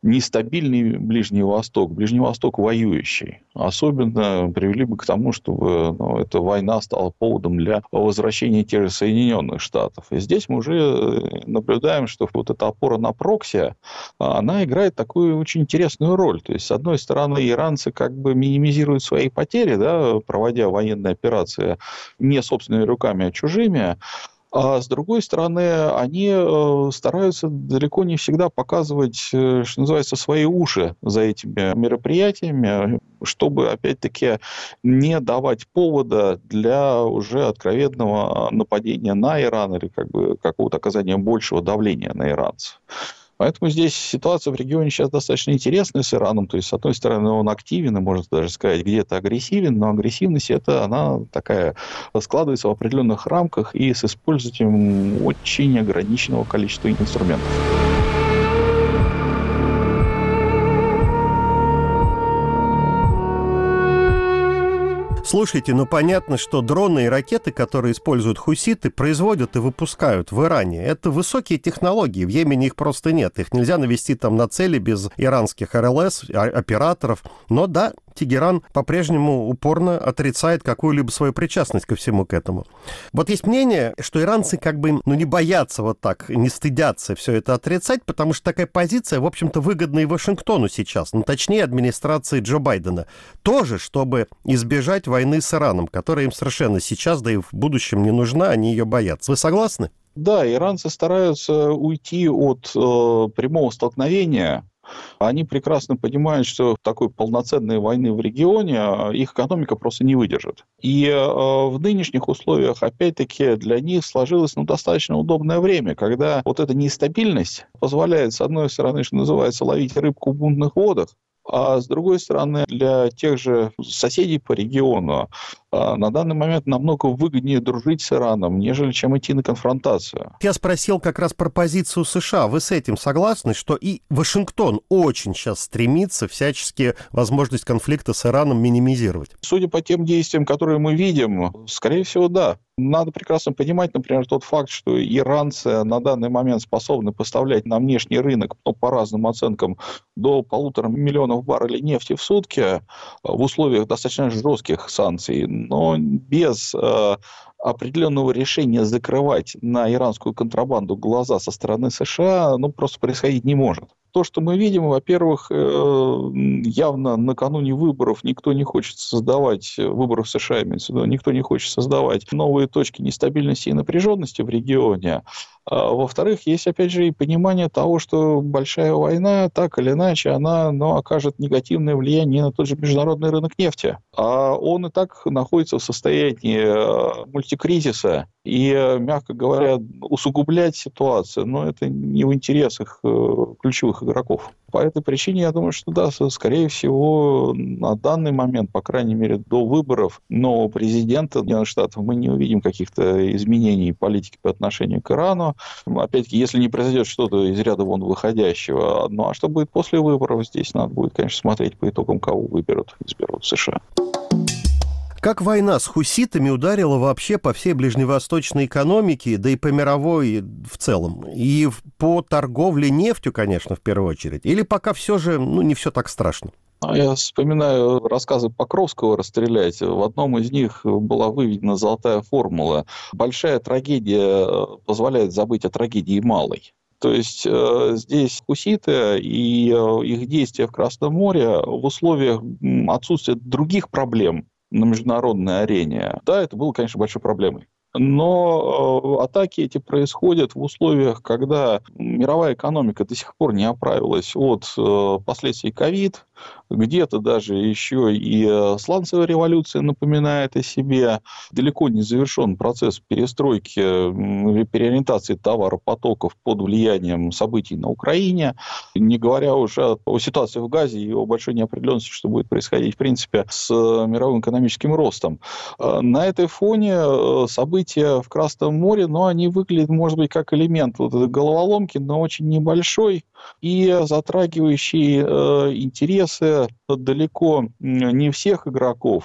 нестабильный Ближний Восток, Ближний Восток воюющий. Особенно привели бы к тому, чтобы ну, эта война стала поводом для возвращения тех же Соединенных Штатов. И здесь мы уже наблюдаем, что вот эта опора на прокси, она играет такую очень интересную роль. То есть, с одной стороны, иранцы как бы минимизируют свои потери, да, проводя военные операции не собственными руками, а чужими. А с другой стороны, они стараются далеко не всегда показывать, что называется, свои уши за этими мероприятиями, чтобы, опять-таки, не давать повода для уже откровенного нападения на Иран или как бы какого-то оказания большего давления на иранцев. Поэтому здесь ситуация в регионе сейчас достаточно интересная с Ираном. То есть, с одной стороны, он активен, и, можно даже сказать, где-то агрессивен, но агрессивность это она такая складывается в определенных рамках и с использованием очень ограниченного количества инструментов. Слушайте, ну понятно, что дроны и ракеты, которые используют хуситы, производят и выпускают в Иране. Это высокие технологии, в Йемене их просто нет. Их нельзя навести там на цели без иранских эр эл эс, операторов. Но да, Тегеран по-прежнему упорно отрицает какую-либо свою причастность ко всему к этому. Вот есть мнение, что иранцы как бы ну, не боятся вот так, не стыдятся все это отрицать, потому что такая позиция, в общем-то, выгодна и Вашингтону сейчас, ну, точнее, администрации Джо Байдена. Тоже, чтобы избежать войны с Ираном, которая им совершенно сейчас, да и в будущем не нужна, они ее боятся. Вы согласны? Да, иранцы стараются уйти от э, прямого столкновения. Они прекрасно понимают, что такой полноценной войны в регионе их экономика просто не выдержит. И э, в нынешних условиях, опять-таки, для них сложилось ну, достаточно удобное время, когда вот эта нестабильность позволяет, с одной стороны, что называется, ловить рыбку в мутных водах, а с другой стороны, для тех же соседей по региону на данный момент намного выгоднее дружить с Ираном, нежели чем идти на конфронтацию. Я спросил как раз про позицию США. Вы с этим согласны, что и Вашингтон очень сейчас стремится всячески возможность конфликта с Ираном минимизировать? Судя по тем действиям, которые мы видим, скорее всего, да. Надо прекрасно понимать, например, тот факт, что иранцы на данный момент способны поставлять на внешний рынок, ну, по разным оценкам, до полутора миллионов баррелей нефти в сутки в условиях достаточно жестких санкций, но без э, определенного решения закрывать на иранскую контрабанду глаза со стороны США, ну, просто происходить не может. То, что мы видим, во-первых, явно накануне выборов никто не хочет создавать, выборов в США, имеется в виду, никто не хочет создавать новые точки нестабильности и напряженности в регионе. А во-вторых, есть, опять же, и понимание того, что большая война, так или иначе, она ну, окажет негативное влияние на тот же международный рынок нефти. А он и так находится в состоянии мультикризиса. И, мягко говоря, усугублять ситуацию, но это не в интересах ключевых игроков. По этой причине, я думаю, что да, скорее всего, на данный момент, по крайней мере, до выборов нового президента Соединенных Штатов мы не увидим каких-то изменений политики по отношению к Ирану. Опять-таки, если не произойдет что-то из ряда вон выходящего. Ну, а что будет после выборов, здесь надо будет, конечно, смотреть по итогам, кого выберут, изберут в США. Как война с хуситами ударила вообще по всей ближневосточной экономике, да и по мировой в целом? И по торговле нефтью, конечно, в первую очередь? Или пока все же, ну, не все так страшно? Я вспоминаю рассказы Покровского «Расстрелять». В одном из них была выведена золотая формула. Большая трагедия позволяет забыть о трагедии малой. То есть э, здесь хуситы и э, их действия в Красном море в условиях отсутствия других проблем на международной арене, да, это было, конечно, большой проблемой. Но э, атаки эти происходят в условиях, когда мировая экономика до сих пор не оправилась от э, последствий ковид, где-то даже еще и сланцевая революция напоминает о себе. Далеко не завершен процесс перестройки или переориентации товаропотоков под влиянием событий на Украине, не говоря уже о ситуации в Газе и о большой неопределенности, что будет происходить, в принципе, с мировым экономическим ростом. На этой фоне события в Красном море, но они выглядят, может быть, как элемент вот этой головоломки, но очень небольшой и затрагивающий интересы далеко не всех игроков,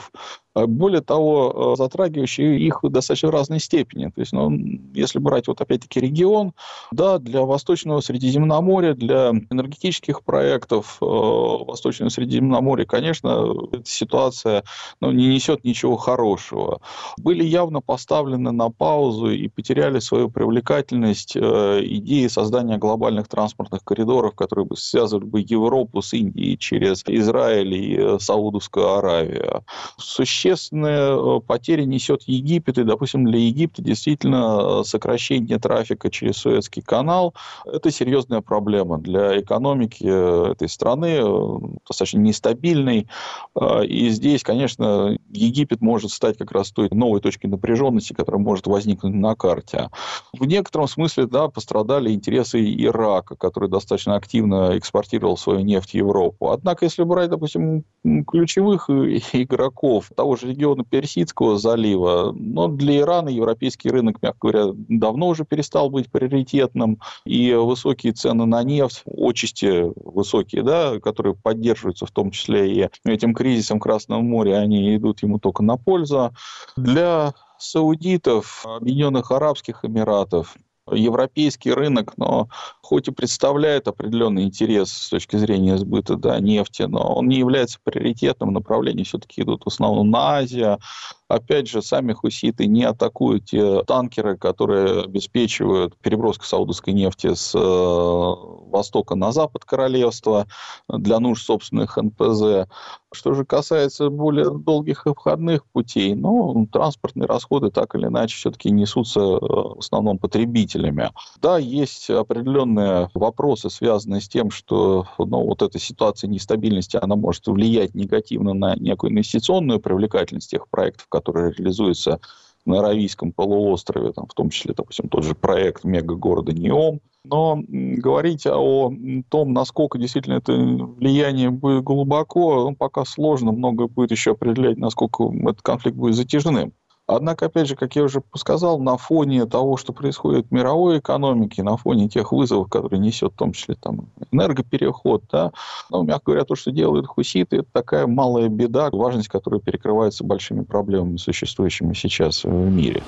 более того, затрагивающие их в достаточно разной степени. То есть, ну, если брать вот опять-таки регион, да, для Восточного Средиземноморья, для энергетических проектов э, Восточного Средиземноморья, конечно, эта ситуация, ну, не несет ничего хорошего. Были явно поставлены на паузу и потеряли свою привлекательность э, идеи создания глобальных транспортных коридоров, которые бы связывали бы Европу с Индией через Израиль и Саудовскую Аравию. Существенные потери несет Египет, и, допустим, для Египта действительно сокращение трафика через Суэцкий канал – это серьезная проблема для экономики этой страны, достаточно нестабильной. И здесь, конечно, Египет может стать как раз той новой точкой напряженности, которая может возникнуть на карте. В некотором смысле, да, пострадали интересы Ирака, который достаточно активно экспортировал свою нефть в Европу. Однако, если брать, допустим, ключевых игроков того же региона Персидского залива, но для Ирана европейский рынок, мягко говоря, давно уже перестал быть приоритетным, и высокие цены на нефть, отчасти высокие, да, которые поддерживаются в том числе и этим кризисом в Красном море, они идут ему только на пользу. Для саудитов, Объединенных Арабских Эмиратов, европейский рынок, но хоть и представляет определенный интерес с точки зрения сбыта, да, нефти, но он не является приоритетным направлением, все-таки идут в основном на Азию. Опять же, сами хуситы не атакуют те танкеры, которые обеспечивают переброску саудовской нефти с востока на запад королевства для нужд собственных эн пэ зэ. Что же касается более долгих обходных путей, ну, транспортные расходы так или иначе все-таки несутся в основном потребителями. Да, есть определенные вопросы, связанные с тем, что, ну, вот эта ситуация нестабильности, она может влиять негативно на некую инвестиционную привлекательность тех проектов, которые реализуются на Аравийском полуострове, там, в том числе, допустим, тот же проект мегагорода Неом. Но говорить о том, насколько действительно это влияние будет глубоко, ну, пока сложно, многое будет еще определять, насколько этот конфликт будет затяжным. Однако, опять же, как я уже сказал, на фоне того, что происходит в мировой экономике, на фоне тех вызовов, которые несет в том числе там, энергопереход, да, ну, мягко говоря, то, что делают хуситы, это такая малая беда, важность которой перекрывается большими проблемами, существующими сейчас в мире.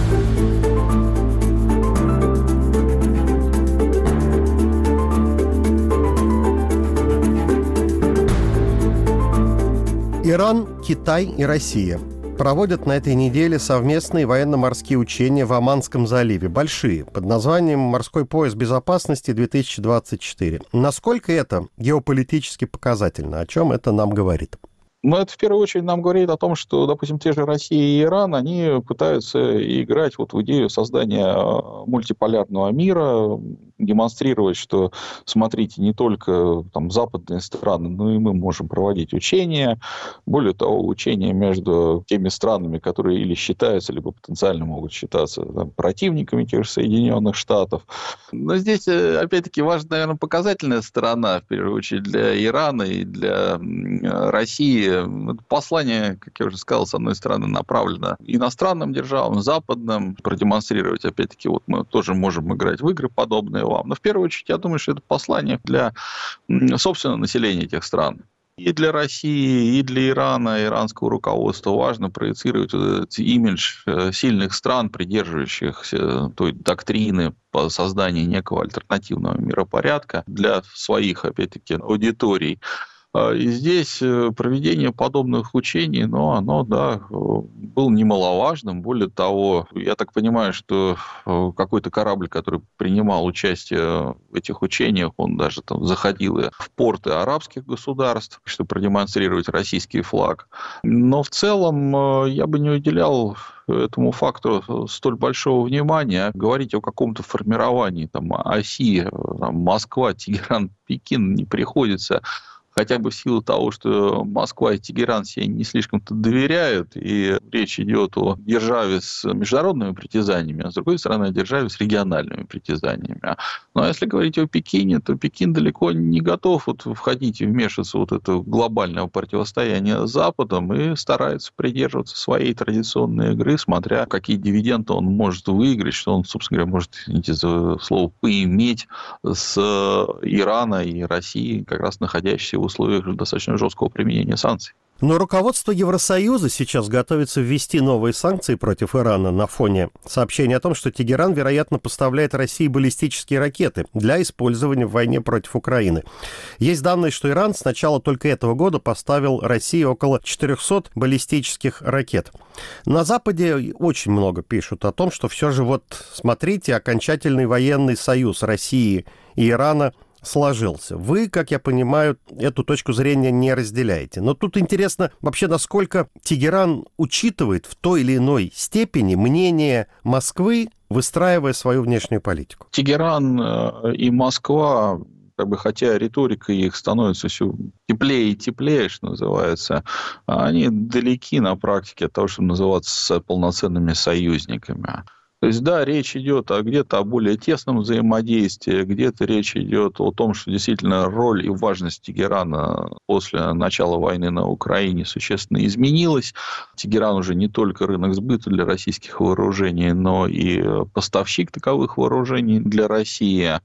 Иран, Китай и Россия проводят на этой неделе совместные военно-морские учения в Оманском заливе. Большие, под названием «Морской пояс безопасности-две тысячи двадцать четыре». Насколько это геополитически показательно? О чем это нам говорит? Но это в первую очередь нам говорит о том, что, допустим, те же Россия и Иран, они пытаются играть вот в идею создания мультиполярного мира, демонстрировать, что, смотрите, не только там, западные страны, но и мы можем проводить учения. Более того, учения между теми странами, которые или считаются, либо потенциально могут считаться там, противниками тех же Соединенных Штатов. Но здесь, опять-таки, важна, наверное, показательная сторона, в первую очередь, для Ирана и для России. Послание, как я уже сказал, с одной стороны, направлено иностранным державам, западным, продемонстрировать, опять-таки, вот мы тоже можем играть в игры подобные вам. Но в первую очередь, я думаю, что это послание для собственного населения этих стран. И для России, и для Ирана, иранского руководства важно проецировать этот имидж сильных стран, придерживающихся той доктрины по созданию некого альтернативного миропорядка для своих, опять-таки, аудиторий. И здесь проведение подобных учений, ну, оно, да, было немаловажным. Более того, я так понимаю, что какой-то корабль, который принимал участие в этих учениях, он даже там заходил в порты арабских государств, чтобы продемонстрировать российский флаг. Но в целом я бы не уделял этому факту столь большого внимания. Говорить о каком-то формировании там, оси там, Москва, Тегеран, Пекин не приходится. Хотя бы в силу того, что Москва и Тегеран себе не слишком-то доверяют, и речь идет о державе с международными притязаниями, а с другой стороны, о державе с региональными притязаниями. Ну, а если говорить о Пекине, то Пекин далеко не готов вот входить и вмешиваться в вот это глобальное противостояние с Западом и старается придерживаться своей традиционной игры, смотря какие дивиденды он может выиграть, что он, собственно говоря, может, извините за слово, поиметь с Ирана и России, как раз находящиеся в условиях достаточно жесткого применения санкций. Но руководство Евросоюза сейчас готовится ввести новые санкции против Ирана на фоне сообщения о том, что Тегеран, вероятно, поставляет России баллистические ракеты для использования в войне против Украины. Есть данные, что Иран с начала только этого года поставил России около четырехсот баллистических ракет. На Западе очень много пишут о том, что все же вот, смотрите, окончательный военный союз России и Ирана сложился. Вы, как я понимаю, эту точку зрения не разделяете. Но тут интересно вообще, насколько Тегеран учитывает в той или иной степени мнение Москвы, выстраивая свою внешнюю политику. Тегеран и Москва, как бы, хотя риторика их становится все теплее и теплее, что называется, они далеки на практике от того, чтобы называться полноценными союзниками. То есть, да, речь идет о, где-то о более тесном взаимодействии, где-то речь идет о том, что действительно роль и важность Тегерана после начала войны на Украине существенно изменилась. Тегеран уже не только рынок сбыта для российских вооружений, но и поставщик таковых вооружений для России.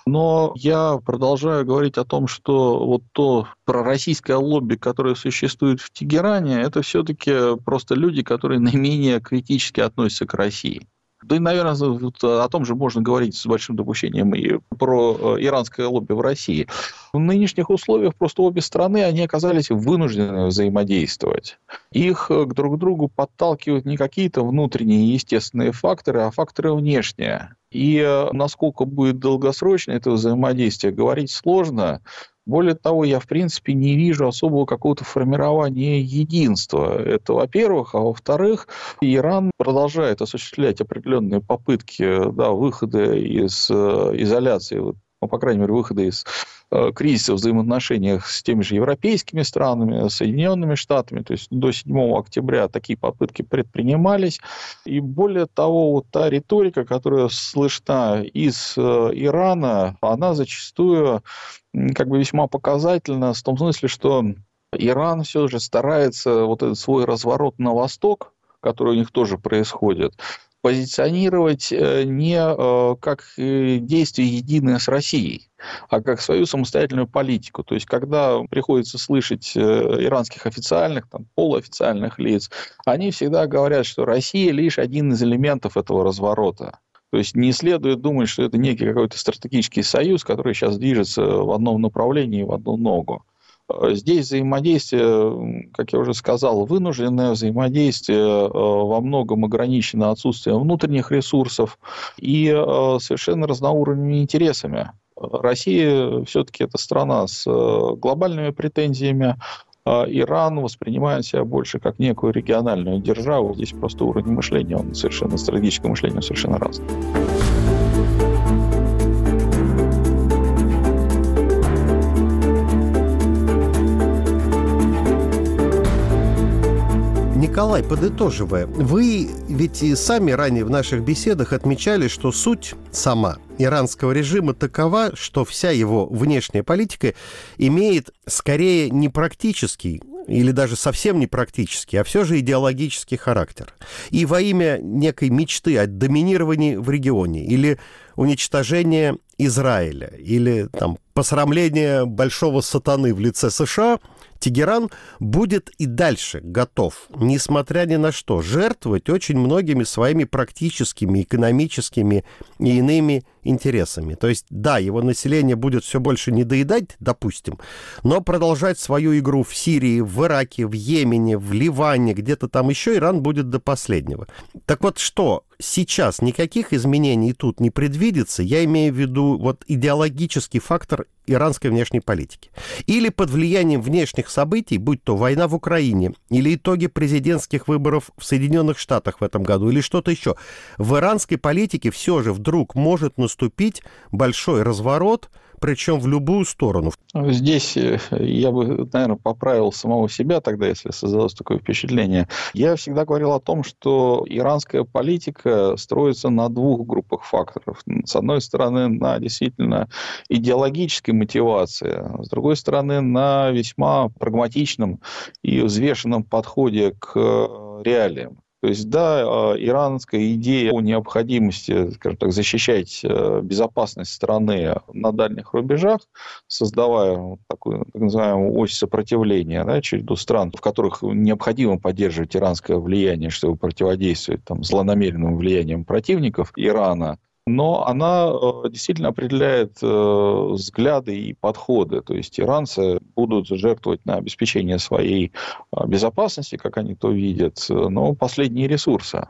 Но я продолжаю говорить о том, что вот то пророссийское лобби, которое существует в Тегеране, это все-таки просто люди, которые наименее критически относятся к России. Да и, наверное, о том же можно говорить с большим допущением и про иранское лобби в России. В нынешних условиях просто обе страны, они оказались вынуждены взаимодействовать. Их к друг другу подталкивают не какие-то внутренние естественные факторы, а факторы внешние. И насколько будет долгосрочно это взаимодействие, говорить сложно. Более того, я, в принципе, не вижу особого какого-то формирования единства. Это, во-первых. А во-вторых, Иран продолжает осуществлять определенные попытки, да, выхода из изоляции, ну, по крайней мере, выхода из кризиса в взаимоотношениях с теми же европейскими странами, Соединенными Штатами. То есть до седьмого октября такие попытки предпринимались. И более того, вот та риторика, которая слышна из Ирана, она зачастую как бы весьма показательна в том смысле, что Иран все же старается вот этот свой разворот на восток, который у них тоже происходит, позиционировать не как действие единое с Россией, а как свою самостоятельную политику. То есть, когда приходится слышать иранских официальных, там, полуофициальных лиц, они всегда говорят, что Россия лишь один из элементов этого разворота. То есть, не следует думать, что это некий какой-то стратегический союз, который сейчас движется в одном направлении, в одну ногу. Здесь взаимодействие, как я уже сказал, вынужденное взаимодействие, во многом ограничено отсутствием внутренних ресурсов и совершенно разноуровневыми интересами. Россия все-таки это страна с глобальными претензиями. Иран воспринимает себя больше как некую региональную державу. Здесь просто уровень мышления, он совершенно, стратегическое мышление совершенно разное. Николай, подытоживая, вы ведь и сами ранее в наших беседах отмечали, что суть сама иранского режима такова, что вся его внешняя политика имеет скорее не практический или даже совсем не практический, а все же идеологический характер. И во имя некой мечты о доминировании в регионе или уничтожения Израиля, или там посрамления большого сатаны в лице США, Тегеран будет и дальше готов, несмотря ни на что, жертвовать очень многими своими практическими, экономическими и иными интересами. То есть, да, его население будет все больше недоедать, допустим, но продолжать свою игру в Сирии, в Ираке, в Йемене, в Ливане, где-то там еще Иран будет до последнего. Так вот, что сейчас никаких изменений тут не предвидится, я имею в виду вот идеологический фактор иранской внешней политики. Или под влиянием внешних событий, будь то война в Украине, или итоги президентских выборов в Соединенных Штатах в этом году, или что-то еще, в иранской политике все же вдруг может наступить большой разворот, причем в любую сторону. Здесь я бы, наверное, поправил самого себя тогда, если создалось такое впечатление. Я всегда говорил о том, что иранская политика строится на двух группах факторов. С одной стороны, на действительно идеологической мотивации, с другой стороны, на весьма прагматичном и взвешенном подходе к реалиям. То есть, да, иранская идея о необходимости, скажем так, защищать безопасность страны на дальних рубежах, создавая такую так называемую ось сопротивления, да, череду стран, в которых необходимо поддерживать иранское влияние, чтобы противодействовать там, злонамеренным влияниям противников Ирана, но она действительно определяет взгляды и подходы. То есть иранцы будут жертвовать на обеспечение своей безопасности, как они то видят, но последние ресурсы.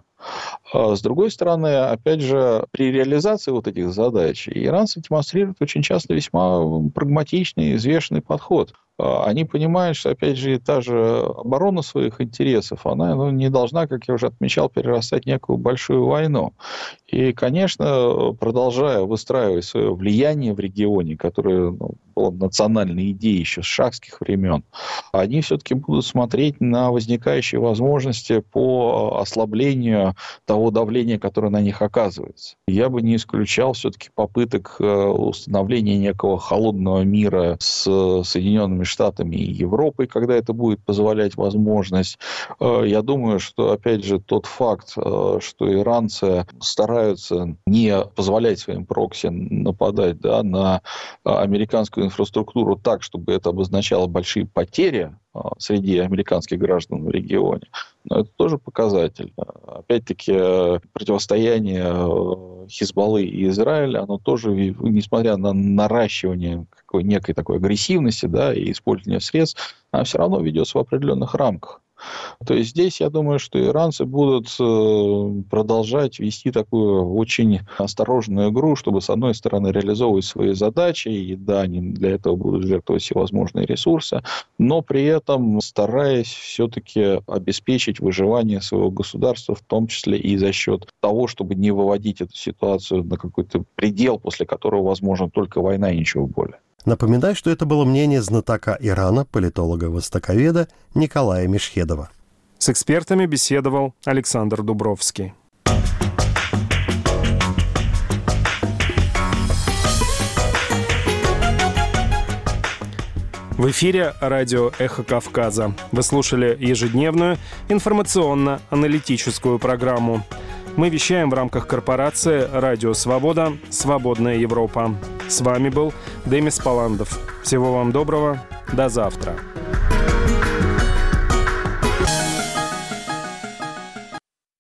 С другой стороны, опять же, при реализации вот этих задач иранцы демонстрируют очень часто весьма прагматичный, взвешенный подход. Они понимают, что, опять же, та же оборона своих интересов, она ну, не должна, как я уже отмечал, перерастать в некую большую войну. И, конечно, продолжая выстраивать свое влияние в регионе, которое ну, было национальной идеей еще с шахских времен, они все-таки будут смотреть на возникающие возможности по ослаблению того давления, которое на них оказывается. Я бы не исключал все-таки попыток установления некого холодного мира с Соединенными Штатами и Европой, когда это будет позволять возможность. Я думаю, что, опять же, тот факт, что иранцы стараются не позволять своим прокси нападать да, на американскую инфраструктуру так, чтобы это обозначало большие потери среди американских граждан в регионе. Но это тоже показатель. Опять-таки, противостояние Хизбаллы и Израиля, оно тоже, несмотря на наращивание какой некой такой агрессивности да, и использование средств, оно все равно ведется в определенных рамках. То есть здесь, я думаю, что иранцы будут продолжать вести такую очень осторожную игру, чтобы, с одной стороны, реализовывать свои задачи, и да, они для этого будут жертвовать все возможные ресурсы, но при этом стараясь все-таки обеспечить выживание своего государства, в том числе и за счет того, чтобы не выводить эту ситуацию на какой-то предел, после которого возможна только война и ничего более. Напоминаю, что это было мнение знатока Ирана, политолога-востоковеда Николая Мешхедова. С экспертами беседовал Александр Дубровский. В эфире радио «Эхо Кавказа». Вы слушали ежедневную информационно-аналитическую программу. Мы вещаем в рамках корпорации «Радио Свобода. Свободная Европа». С вами был Демис Паландов. Всего вам доброго. До завтра.